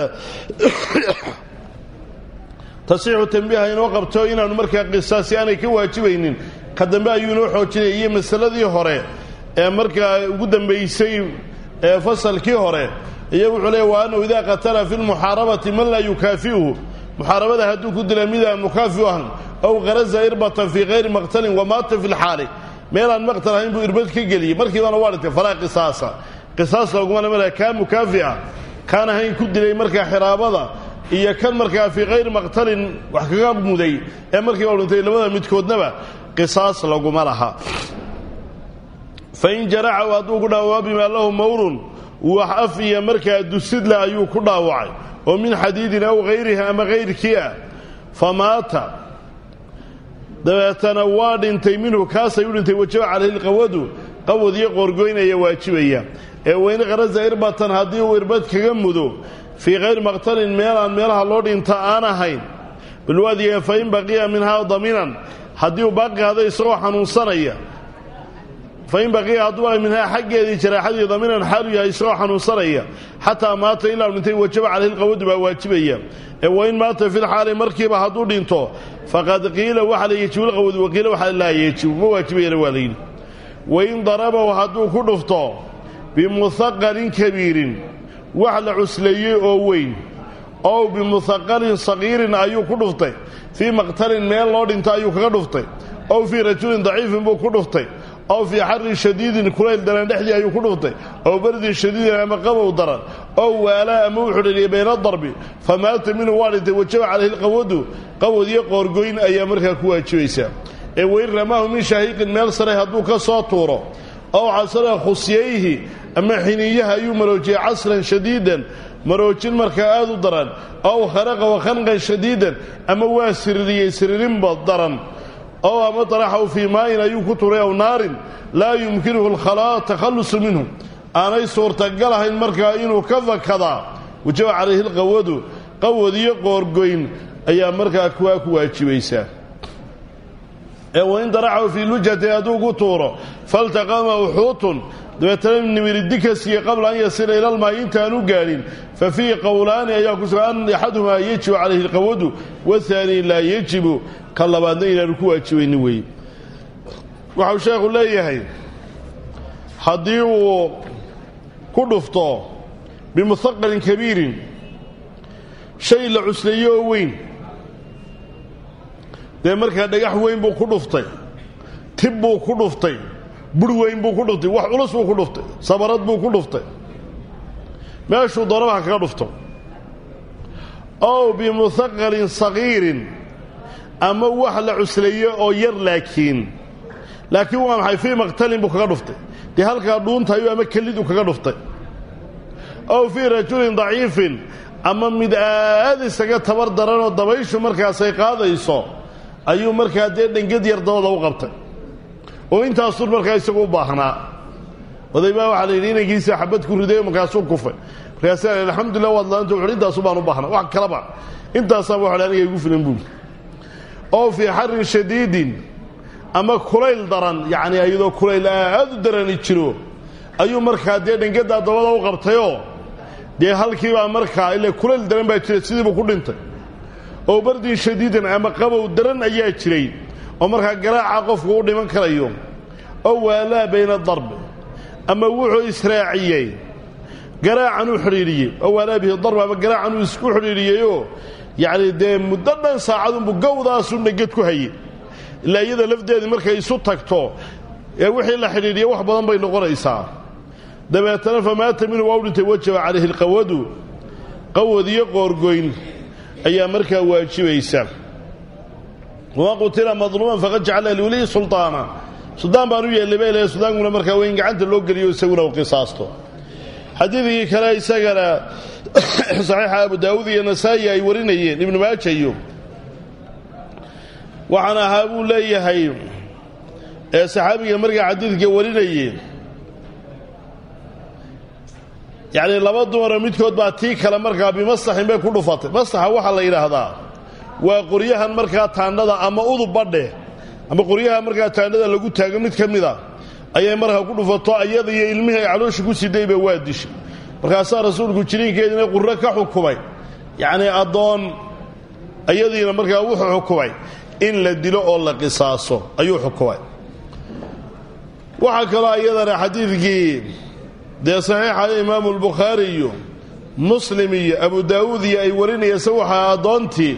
tasiixu tanbiiha inoo qabto inaanu markaa qisaasi aanay ka waajibaynin ka dambe ayuu inoo xoojinaya iyo masaladii hore ee markaa ugu dambaysay ee fasalkii hore iyo wuxuu leeyahy wa annahu idaa qatala fi lmuxaarabati man laa yukaafi'uhu muxaarabada hadduu ku dila midaan mukaafiu ahan aw kharaza irbatan fii hayri maqtalin wamaata fi lxaali meelaan maqtal ahayn buu irbad ka geliyey markiibana waa dhintay falaa qisaasa qisaas loogumana mala kaa mukaafi'a kaan ahayn ku dilay markaa xiraabada iyo kan markaa fii hayri maqtalin wax kaga muday ee markiiba u dhintay labada midkoodnaba qisaas laguma laha fain jaraxahu hadduu ku dhaawao bimaa lahu mawrun wax af iyo markaa dusidla ayuu ku dhaawacay oo min xadiidin aw hayrihi ama hayrkii ah famaata dabeetana waa dhintay minhu kaasay u dhintay wajaba calayhi lqawadu qawad iyo qoorgoynaya waajibaya ee wayn kharaza irbatan haddii uu irbad kaga mudo fii hayri maqtalin meelaan meelaha loo dhinta aan ahayn balwaadiya fain baqiya minhaa daminan haddii uu baaqi hado isagoo xanuunsanaya fain baqiya hadduu ay minhaa xaggeedii jaraaxadii daminan xaalu yahay isagoo xanuunsanaya xataa maata ilaa dhintay wajaba calayhi lqawadu baa waajibaya ee wain maata fi lxaali markiiba hadduu dhinto faqad qiila waxa la yejibu lqawadu waqiila waxa laa yejibu ma waajibayana waa layidhi wain darabahu hadduu ku dhufto bimuhaqalin kabiirin wax la cusleeyey oo weyn ow bimuhaqalin sagiirin ayuu ku dhuftay fii maqtalin meel loo dhinto ayuu kaga dhuftay ow fii rajulin daciifin buu ku dhuftay ow fii xarin shadiidin kulayl daran dhexdii ayuu ku dhuftay ow bardin shadiidin ama qabow daran ow waalaa ama wuxuu dhaliyay bayna darbi famaata minhu waa dhintay wajaba calayhi lqawadu qawad iyo qoorgoyn ayaa markaa ku waajibaysaa ee wayn ramaahu min shaahiiqin meel sare hadduu ka soo tuuro ow casara khusyayhi ama xiniiyaha ayuu maroojiyey casran shadiidan maroojin markaa aad u daran ow kharaqa wakhanqan shadiidan ama waa siririyey siririnba daran ow ama taraxaw fii maayin ayuu ku turay ow naarin laa yumkinuhu takhallusu minhu aanay suurtagal ahayn markaa inuu ka fakadaa wajaba calayhi lqawadu qawad iyo qoorgoyn ayaa markaa kuwaa ku waajibaysaa ee wain daraxaw fii lujati hadduu ku tuuro faltaqamahu xuutun dabeetana nimiridikasiiye qabla an yasila ila lmaayi intaanu gaadhin fa fiihi qowlaani ayaa ku sugan an axaduhumaa yajibu calayhi lqawadu wahaani laa yajibu ka labaadna inaanu ku waajibaynin weeye waxau sheekhu leeyahay haddii uu ku dhufto bimuhaqalin kabiirin shay la cusleeyo oo weyn dee markaa dhagax weyn buu ku dhuftay tib buu ku dhuftay bur weyn buu ku dhuftay wax culus buu ku dhuftay sabarad buu ku dhuftay meeshuu doonabaha kaga dhufto ow bimuhaqalin sagiirin ama wax la cusleeyo oo yar laakiin laakiin waa maxay fii maqtalin buu kaga dhuftay dee halkaa dhuuntaayuu ama keliduu kaga dhuftay ow fii rajulin daciifin ama mid aad isaga tabar daranoo dabayshu markaasay qaadayso ayuu markaa dee dhangad yar dabada u qabtay oo intaasuu markaa isagu u baahnaa odaybaa waxaa la yidhi inankiisa xabad ku riday markaasuu kufay markaasa alxamdulillah waad laanta wuxu intaasu baan u baahnaa wax kalaba intaasaa waxu aniga igu filan buuli oo fii xarin shadiidin ama kulayl daran yacni iyadoo kulayl aad u darani jiro ayuu markaa dee dhangadaa dabada u qabtayoo dee halkiibaa markaa ile kulayl daran baa jira sidiibuu ku dhintay oo bardin shadiidan ama qabow daran ayaa jiray oo markaa garaaca qofku u dhiman karayo oo waalaa bayna darbi ama wuxuu israaciyey garaacan u xidhiidhiyey oo waalaa bihi darb ama garaacan uu isku xidhiidhiyeyoo yacni dee muddo dhan saacadunbuu gowdaasu dhangad ku hayey ilaa iyada lafdeedii markay isu tagto ee wixii la xidhiidhiyey wax badan bay noqonaysaa dabeetana famaata minhu waa u dhintay wajaba calayhi lqawadu qawad iyo qoorgoyn ayaa markaa waajibaysa waman qutila madluuman faqad jacala liwaliyi sulطaana suldaan baan u yeellay bay leehay suldaankuna markaa waa in gacanta loo geliyo isaguna u qisaasto xadiidkii kale isagana saxiixa abu daawuud iyo nasaa'i ay warinayeen ibnu maaja iyo waxaan ahaa buu leeyahay ee saxaabiga markaa xadiidka warinayeen yacni laba dumaroo midkood baa tii kale markaa bimaslaxin bay ku dhufatay maslaxa waxaa la yidhaahdaa waa qoryahan markaa taandhada ama udubadhe ama qoryaha markaa taandhada lagu taago mid ka mida ayay markaa ku dhufato ayada iyo ilmihii ay caloosha ku sidayba waa dishay markaasaa rasuulku jiriinkeediina qurro ka xukumay yacnii addoon ayadiina markaa wuxuu xukumay in la dilo oo la qisaaso ayuu xukumay waxaa kaloo iyadana xadiidkii dee saxiixa imaamu albukhaari iyo muslim iyo abu daawuud iyo ay warinayase waxaa addoontii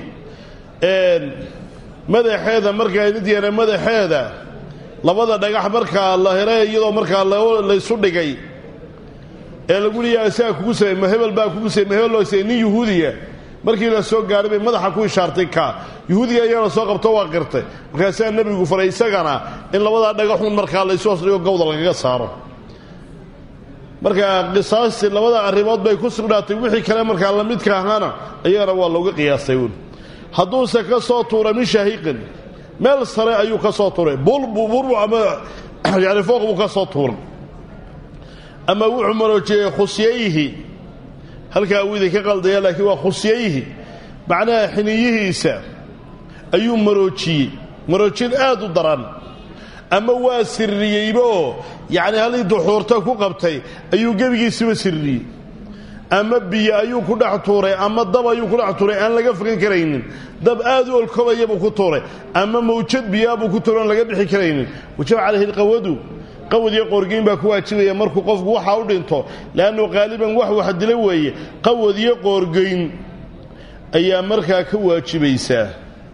madaxeeda markaa nidyana madaxeeda labada dhagax markaa la helay iyadoo markaa laysu dhigay ee lagu liyaa saa kugu samey ma hebel baa kugu samey ma hebel loo samey nin yuhuudiya markii la soo gaadhay bay madaxa ku ishaartay kaa yuhuudiga iyana soo qabto waa qirtay markaasaa nebigu faray isagana in labadaa dhagaxun markaa laysu hoos dhigo gowda lagaga saaro markaa qisaastii labada arrimood bay ku sugnaatay wixii kale markaa lamidka ahaana iyagana waa looga qiyaastay uun hadduuse ka soo tuura min shaahiqin meel sare ayuu ka soo tuuray bulbu burbu ama yani fooq buu ka soo tuuray ama wuxuu maroojiyey khusyayhi halkaa uu idinka qaldaya laakiin waa khusyayhi macnaha xiniyihiisa ayuu maroojiyey maroojin aad u daran ama waa sirriyeybo yacni halii duxuurta ku qabtay ayuu gebigiisiba sirriyey ama biyo ayuu ku dhex tuuray ama dab ayuu ku dhex tuuray aan laga fogan karaynin dab aad u olkobayabuu ku tuuray ama mawjad biyaabuu ku tuuray aan laga bixi karaynin wajaba calayhi alqawadu qawad iyo qoorgeyn baa ku waajibaya markuu qofku waxa u dhinto laannu qaaliban wax wax dila weeye qawad iyo qoorgeyn ayaa markaa ka waajibaysaa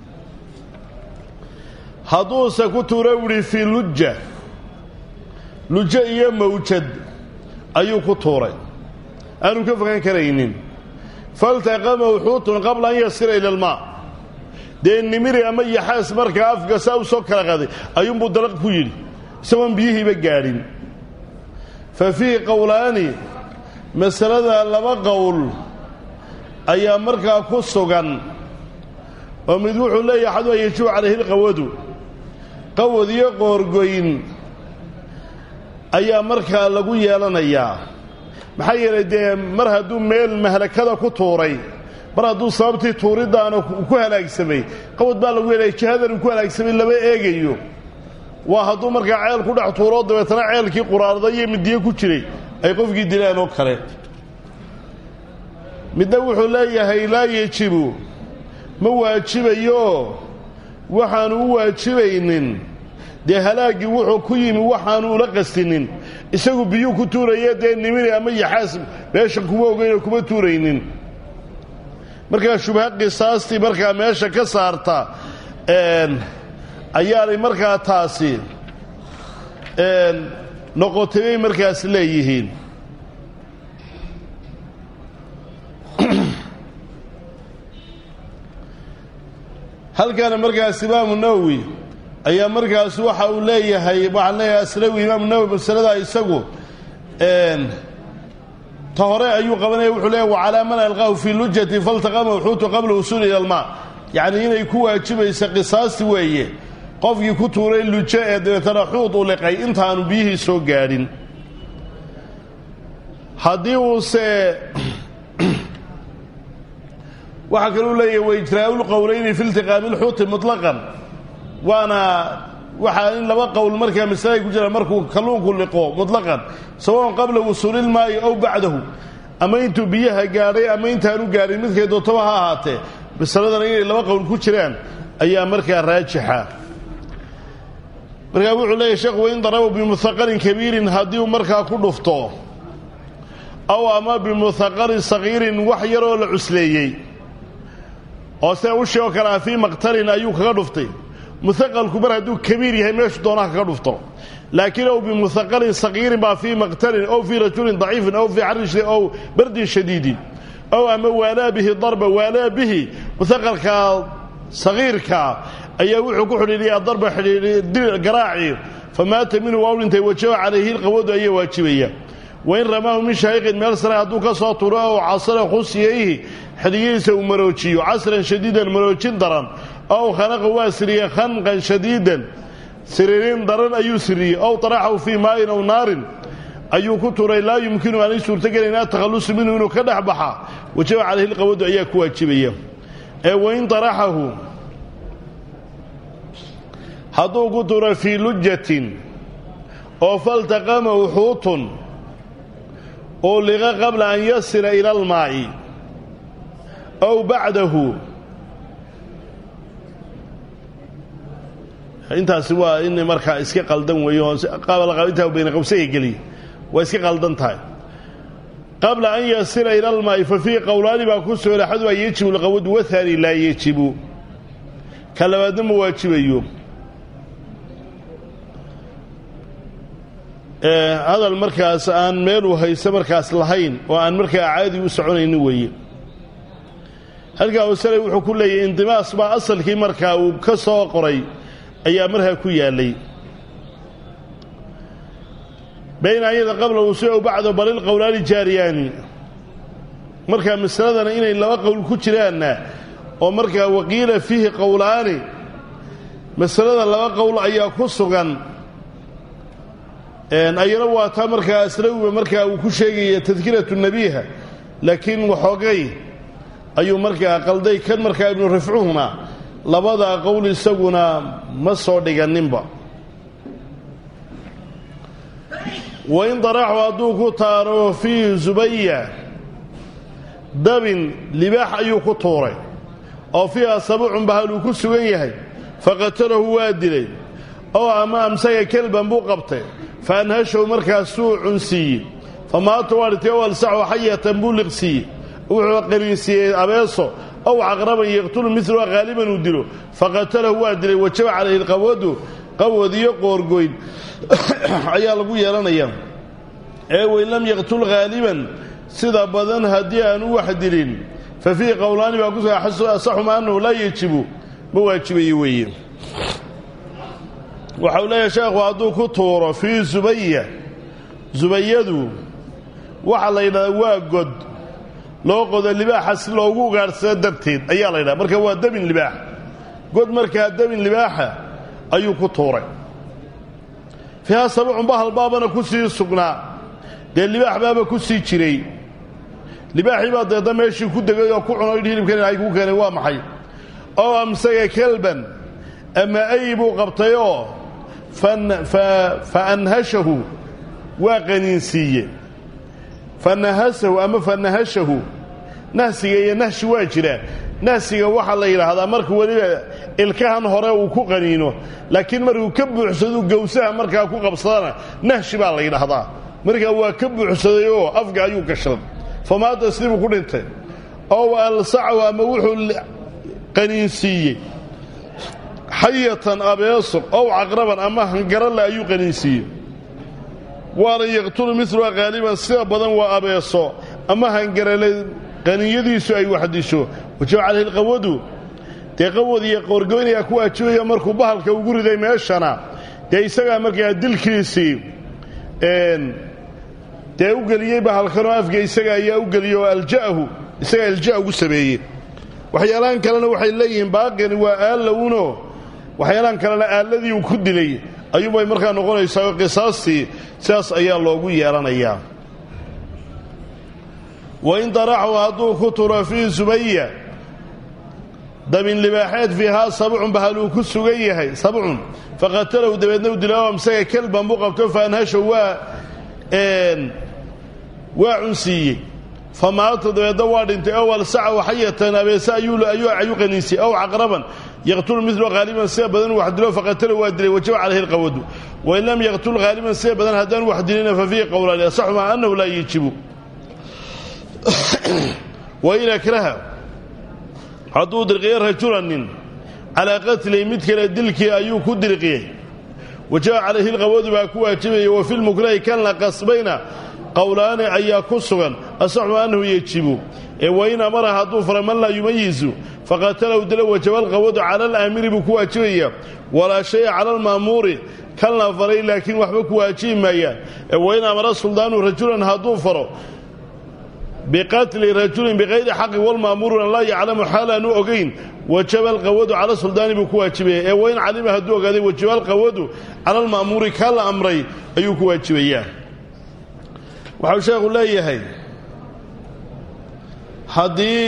hadduuse ku tuura wuri fii lujja lujo iyo mawjad ayuu ku tuuray aanu ka fogan karaynin faltaqamahu xuutun qabla an yasira ila almaa dee nimiri ama yaxaas markaa afka saa u soo kala qaday ayuunbuu dalaq ku yidhi isagoon biyihiiba gaadhin fa fiihi qowlaani masalada laba qowl ayaa markaa ku sugan oo mid wuxuu leeyahay xadu yajibu calayhi alqawadu qawad iyo qoorgoyn ayaa markaa lagu yeelanayaa maxaa yeelay dee mar hadduu meel mahlakada ku tuuray mar hadduu sababtii tuuriddaana ku halaagsamay qawad baa lagu yeelaya jihadan uu ku halaagsamay lama eegayo waa hadduu markaa ceel ku dhex tuuroo dabeetana ceelkii quraarda iyo midiyo ku jiray ay qofkii dilaan oo kale midna wuxuu leeyahay laa yejibu ma waajibayo waxaanu u waajibaynin dee halaaggii wuxuu ku yimi waxaanu ula qastinin isagu biyuu ku tuuraya dee nimini ama yaxaas meesha kuma ogeynoo kuma tuuraynin markaa shubha qisaastii markaa meesha ka saarta ayaanay markaa taasi noqotay bay markaas leeyihiin halkana markaas imaamu nawowi ayaa markaas waxa uu leeyahay waxaan leeyahay aslawi imaamu nawowi masalada isagu ta hore ayuu qabanaya wuxuu leeyahay wacalaa man alqaahu fii lujati faltaqama xuutu qabla wusuuli ila almaa yacni inay ku waajibaysa qisaasti weeye qofkii ku tuuray lujo ee dabeetana xuud u liqay intaanu biyihii soo gaadhin haddii uuse waxaa kaluu leeyahay waijraa'u lqowlayni fi iltiqaami lxuuti mutlaqan waana waxaa in laba qowl markaa masalay ku jira markuu kalluunku liqo mutlaqan sawaon qabla wusuulilmaa'i ow bacdahu ama intuu biyaha gaadhay ama intaanu gaadhin midkay dootaba ha ahaatee masaladana inay laba qowl ku jiraan ayaa markaa raajixa markaa wuxuu leeyahy sheekhu wain darabu bimuhaqalin kabiirin haddii uu markaa ku dhufto aw ama bimuhaqalin sagiirin wax yaroo la cusleeyey oo see ushii oo kale ah fii maqtalin ayuu kaga dhuftay muhaqalku mar hadduu kabiir yahay meeshu doonaha kaga dhufto laakiin ow bimuhaqalin sagiirin baa fii maqtalin ow fii rajulin daciifin ow fii xarishi ow bardin shadiidin ow ama waalaa bihi darba waalaa bihi muhaqalkaa sagiirkaa ayaa wuxuu ku xidhiidhiyaa darba xidhiidhi garaacii famaata minhu waa u dhintay wajaba calayhi lqawadu ayaa waajibaya wain ramaahu min shaa'iqin meel sare hadduu ka soo turo ow casara khusiyayhi xidhigihiisa uu maroojiyo casran shadiidan maroojin daran ow khanaqa waa siriye khanqan shadiidan siririn daran ayuu siriyey ow taraxahu fii maa'in ow naarin ayuu ku turay laa yumkinu aanay suurtogelayn atakhallusu minhu inuu ka dhex baxa wajaba calayhi lqawadu ayaa ku waajibaya ee wain taraxahu hadduu ku turo fii lujatin oo faltaqamahu xuutun oo liqa qabla an yasila ila almaa'i ow bacdahu intaasi waa in markaa iska qaldan weeyo intaa bayna qawsayga geliya waa iska qaldan tahay qabla an yasila ila almaa'i fa fiihi qowlaani baa ku sugan axadu an yajibu lqawadu wahaani laa yajibu ka labaadna ma waajibayo hadal markaas aan meeluu hayse markaas lahayn oo aan markaa caadi u soconaynin weeye halkaa wasale wuxuu ku leeyahay indimaas baa asalkii markaa uu ka soo qoray ayaa markaa ku yaallay bayna anyada qabla wusuuci ow bacda balil qowlaani jaariyaani markaa masaladana inay laba qowl ku jiraanna oo markaa waqiila fiihi qowlaani masalada laba qowl ayaa ku sugan ayana waa taa markaa aslawiba markaa uu ku sheegaya tadkiratu nabiha laakiin waxoogay ayuu markaa qalday kan markaa ibnu rifcuhuna labadaa qowl isaguna ma soo dhiganinba. wain daraxu hadduu ku taaro fii zubaya dabin libaax ayuu ku tuuray oo fiiha sabcun bahal uu ku sugan yahay faqatalahu waa dilay oo ama amsaga kelban buu qabtay faanhashahu markaasuu cunsiiyey famaata waa dhintay oo alsaxu xayatan buu liqsiiyey wuxuu qaniinsiiyey abeeso ow caqraban yaqtulu miluha haaliban uu dilo faqatalahu waa dilay wajaba calayhi lqawadu qawad iyo qoorgoyn ayaa lagu yeelanayaa. ee wain lam yaqtul haaliban sida badan haddii aanu wax dilin fa fiihi qowlaani baa ku sugan asaxuma annahu laa yajibu ma waajibayo weeye. waxau leeyahay sheekhu hadduu ku tuuro fii zubaya, zubayadu waxaa la yidhahdaa waa god loo qodo libaaxa si loogu ugaadhsado darteed ayaa la yidhaha. marka waa dabin libaax, god markaa dabin libaaxa ayuu ku tuuray. fiiha sabcun bahal baabana ku sii sugnaa, dee libaax baaba ku sii jiray. libaaxii baa deedna meeshii ku degay oo ku cuno hilibkan ay ku keeneen waa maxay? oo amsaga kelban ama ay buu qabtayoo fa anhashahu waa qaniinsiiye. fanahasahu ama fanahashahu, nahsiga iyo nahshi waa jiraa. nahsiga waxaa la yidhaahdaa marka weliba ilkahan hore uu ku qaniino, laakiin markuu ka buuxsado gowsaha markaa ku qabsadana nahshi baa la yidhaahdaa. markaa waa ka buuxsaday oo afga ayuu gashaday, famaata sidibuu ku dhintay. oo alsacahu ama wuxuu qaniinsiiyey xayatan abeeso ow caqraban ama hangarale ayuu qaniinsiiyey. waana yaqtulu miluha haaliban sida badan waa abeeso ama hangarale qaniinyadiisu ay wax disho wajaba calayhi lqawadu, dee qawad iyo qoorgoynayaa ku waajibaya markuu bahalka ugu riday meeshana dee isagaa markaa dilkiisii dee u geliyey bahalkanoo afga isaga ayaa u geliyey oo alja'ahu isagaa ilja ugu sameeyey. waxyaalahan kalena waxay leeyihiin baaqini waa aalowno, waxyaalahan kalena aaladii uu ku dilay ayuubay markaa noqonaysaa oo qisaastii sidaas ayaa loogu yeelanayaa. wain daraxu hadduu ku turo fii zubaya dabin libaaxeed fiihaa sabcun bahal uu ku sugan yahay sabcun faqatalahu dabeedna u dila oo amsaga kelban buu qabto faanhashahu waa waa cunsiiyey famaata dabeedna waa dhintay ow alsacahu xayatan abeese ayuu qaniinsiyey ow caqraban yaqtulu milu haaliban sida badan wax dilo faqatalahu waa dilay wajaba calayhi lqawadu. wain lam yaqtul haaliban sida badan haddaan wax dilina fa fiihi qowlaani asaxumaa annahu laa yajibu. wain akraha hadduu dirqiyo rajulanin calaa qatlihi mid kale dilkii ayuu ku dirqiyey wajaba calayhi lqawadu baa ku waajibaya. wa fi lmukrahi kan la qasbayna qowlaani ayaa ku sugan asaxumaa annahu yajibu. ee wain amara hadduu fara man laa yumayizu faqatalahu dila wajaba alqawadu cala alaamiri buu ku waajibaya. walaa shaya cala alma'muuri kan la faray laakiin waxba ku waajibi maayaan. ee wain amara suldaanu rajulan hadduu faro biqatli rajulin bikayri xaqi walma'muuruna laa yaclamu xaalaanu ogayn wajaba alqawadu cala suldaani buu ku waajibaya. ee wain calima hadduu ogaaday wajaba alqawadu cala alma'muuri kaa la amray ayuu ku waajibayaa. waxau sheekhu leeyahay haddii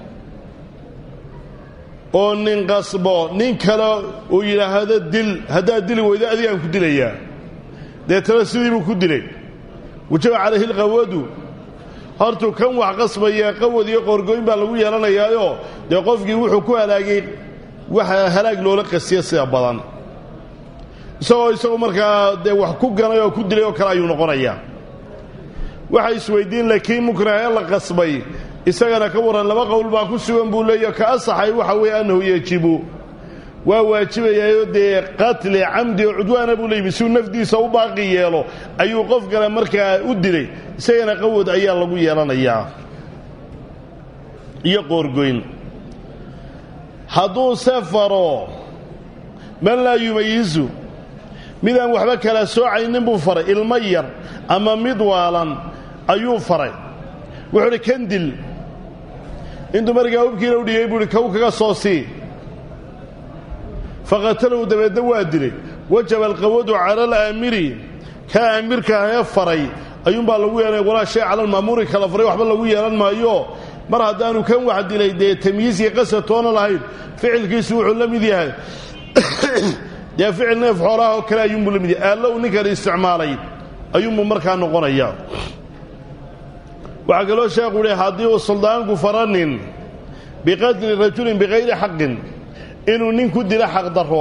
oo nin qasbo nin kale uu yidhaahdo dil, haddaad dili weydo adigaan ku dilayaa, deetana sidii buu ku dilay wajaba calayhi lqawadu. hortuu kan wax qasbaya qawad iyo qoorgooyn baa lagu yeelanayaayoo dee qofkii wuxuu ku halaagay waxa halaag loola qasiya sida badan, isagoo isagoo markaa dee wax ku ganay oo ku dilay oo kale ayuu noqonayaa. waxay isweydiin laakiin mukrahee la qasbay isagana ka warran laba qowl baa ku sugan buu leeyahy. ka asaxay waxa weeye annahu yajibu, waa waajibayaayoo dee qatli camdi oo cudwaana buu leeyimi siuu nafdiisa u baaqi yeelo ayuu qof kale markaa u dilay, isagana qawad ayaa lagu yeelanayaa iyo qoorgoyn. hadduu se faro man laa yumayizu midaan waxba kala soocaynin buu faray, ilmo yar ama mid waalan ayuu faray, wuxuu uhi kan dil. intuu markaa hubkiina u dhigay buu hi kow kaga soo sii faqatalahu dabeedna waa dilay wajaba alqawadu cala alaamiri ka aamirka ahee faray ayuunbaa lagu yeelanaya. walaa shay cala alma'muuri kala faray waxba lagu yeelan maayo mar haddaanu kan wax dilay dee tamyiis iyo qasad toona lahayn ficilkiisu wuxuu la mid yahay dee ficil neef xoolaha oo kale ayuunbuu la mid yahay aallo uu ninkan isticmaalay ayuunbuu markaa noqonayaa waxaa kaloo sheekhu uhi haddii uu suldaanku faranin biqatli rajulin bikayri xaqin inuu nin ku dilo xaq darro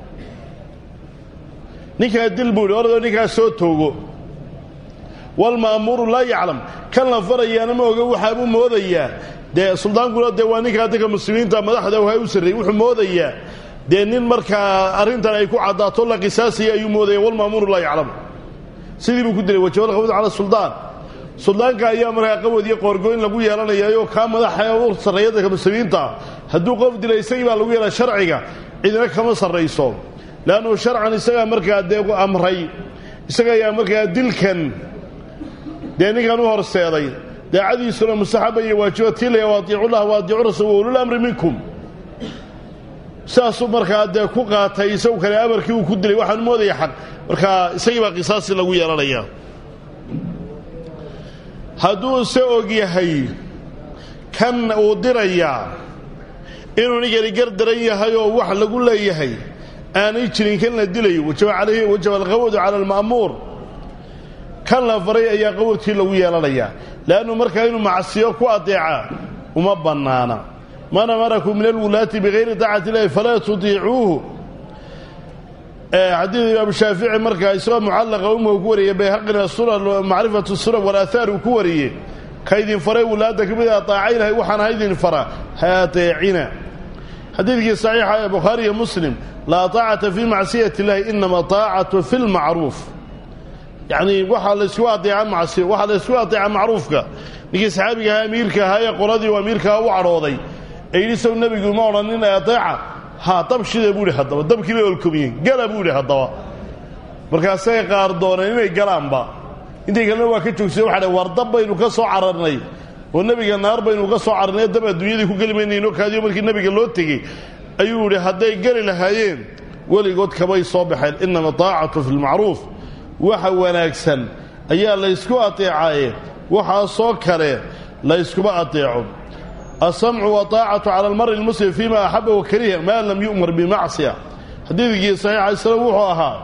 ninkaa dil buu ihi oradoo ninkaas soo toogo walma'muuru laa yaclam kan la farayaana ma oga waxaabuu moodayaa dee suldaankuna dee waa ninkaa dadka muslimiinta madaxda waxa u sarreeyey wuxuu moodayaa dee nin markaa arrintan ay ku caddaato la qisaasaya ayuu moodaya walma'muuru laa yaclam sidii buu ku dilay wajawalqabad cala suldaan suldaanka ayaa markaa qawad iyo qoorgooyn lagu yeelanayaayo kaa madaxa u sarreeya dadka muslimiinta hadduu qof dilay isagii baa lagu yeelaa sharciga cidina kama sarrayso leannu sharcan isagaa markaa dee amray isaga ayaa markaa dilkan dee ninkan u horseeday daacadiisuna mustaxaba iyo waajiba tiilaya waadiicullah waadiicu rasul wa ulul amri minkum saasuu markaa dee ku qaatay isagu kale amarkii uu ku dilay waxaan moodaya xaq markaa isagii baa qisaasi lagu yeelanayaa hadduu se og yahay kan uu dirayaa inuu ninkani gardaran yahay oo wax lagu leeyahay aanay jirin kan la dilayo wajaba calayhi wajaba alqawadu cala alma'muur kan la faray ayaa qawdkii lagu yeelanayaa leannu markaa inuu macsiyo ku adeeca uma bannaana man amarakum min alwulaati bikayri taacati illahi falaa tutiicuuhu xadiid imaam shaafici markaa isagoo mucallaqa umuga ku wariyey bayhaqina sunan macrifatu sunan walaahaar uu ku wariyey ka idin faray wulaadda ka mid a taaca ilahay waxaan ha idin fara ha ateecina xadiidkii saxiixa ee bukhaari iyo muslim laa taacata fii macsiyati illahi inama taacatu fi lmacruuf yacnii waxaa laysku adeeca macsiyo waxaa laysku adeeca macruufka ninkii saxaabiga ahaa amiirka ahaa ee qoladii uu amiirkaa u cadhooday ee yidhi sow nebigu ma odhanin adeeca haa dab shida buu idhi haddaba dabkii bay olkomiyeen gala buu idhi haddaba markaasay qaar dooneen inay galaanba intay kalena waa ka joogsadeen waxa dh war dab baynu ka soo cararnay oo nebiga naar baynu ka soo cararnay dab adduunyadii ku geli maynayno kaadiyo markii nebiga loo tegey ayuu idhi hadday geli lahaayeen weligood kamay soo baxeen innama taacatu fi lmacruuf waxa wanaagsan ayaa laysku ateecaaye waxaasoo kale layskuma ateeco asamcu wataacatu cala almari lmuslim fiima axaba wakariha maa lam yu'mar bimacsiya xadiidkii saxiixa isla wuxuu ahaa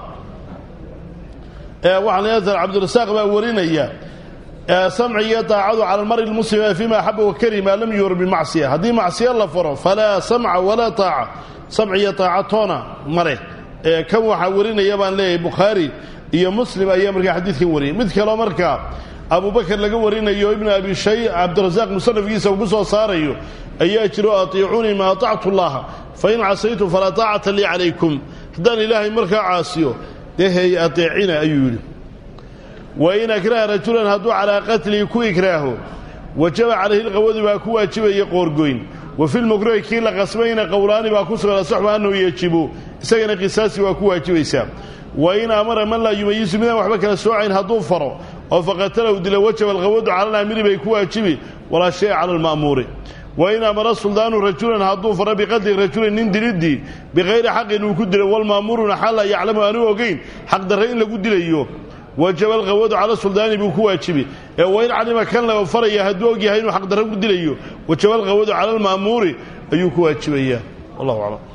waxaan leeyahay cabdirasaaq baa warinaya samci iyo taacadu cala almari lmuslima fiima axaba wakariha maa lam yu'mar bimacsiya haddii macsiya la faro falaa samca walaa taaca samci iyo taacatoona mare kan waxaa warinaya baan leeyahay bukhaari iyo muslim ayaa markaa xadiidkan wariyay mid kaloo markaa abubakar laga warinayo ibnu abi shay cabdirasaaq musanafkiisa uu ku soo saarayo ayaa jiro atiicuunii ma atactu llaha fain casaytu falaa taacata lii calaykum haddaan ilaahay markaa caasiyo dee hey ateecina ayuu yidhi wain akraha rajulan hadduu calaa qatlii ku ikraaho wajaba calayhi lqawadu baa ku waajibaya qoorgoyn wa fi lmukrahi kii la qasbayna qowlaani baa ku sugan asaxu annahu yajibu isagana qisaasi waa ku waajibaysaa wain amara man laa yumayisu midaan waxba kala soocayn hadduu faro oo faqatalahu dila wajaba alqawadu cala alaamiri bay ku waajibi walaa shaya cala alma'muuri wain amara suldaanu rajulan hadduu faro biqatli rajulin nin diliddii bikayri xaqin uu ku dilo walma'muuruna xaala yaclamu aanu ogayn xaqdarre in lagu dilayo wajaba alqawadu cala suldaani buu ku waajibi ee wain calima kan la faraya hadduu og yahay inuu xaqdarre ku dilayo wajaba alqawadu cala alma'muuri ayuu ku waajibayaa wallahu aclam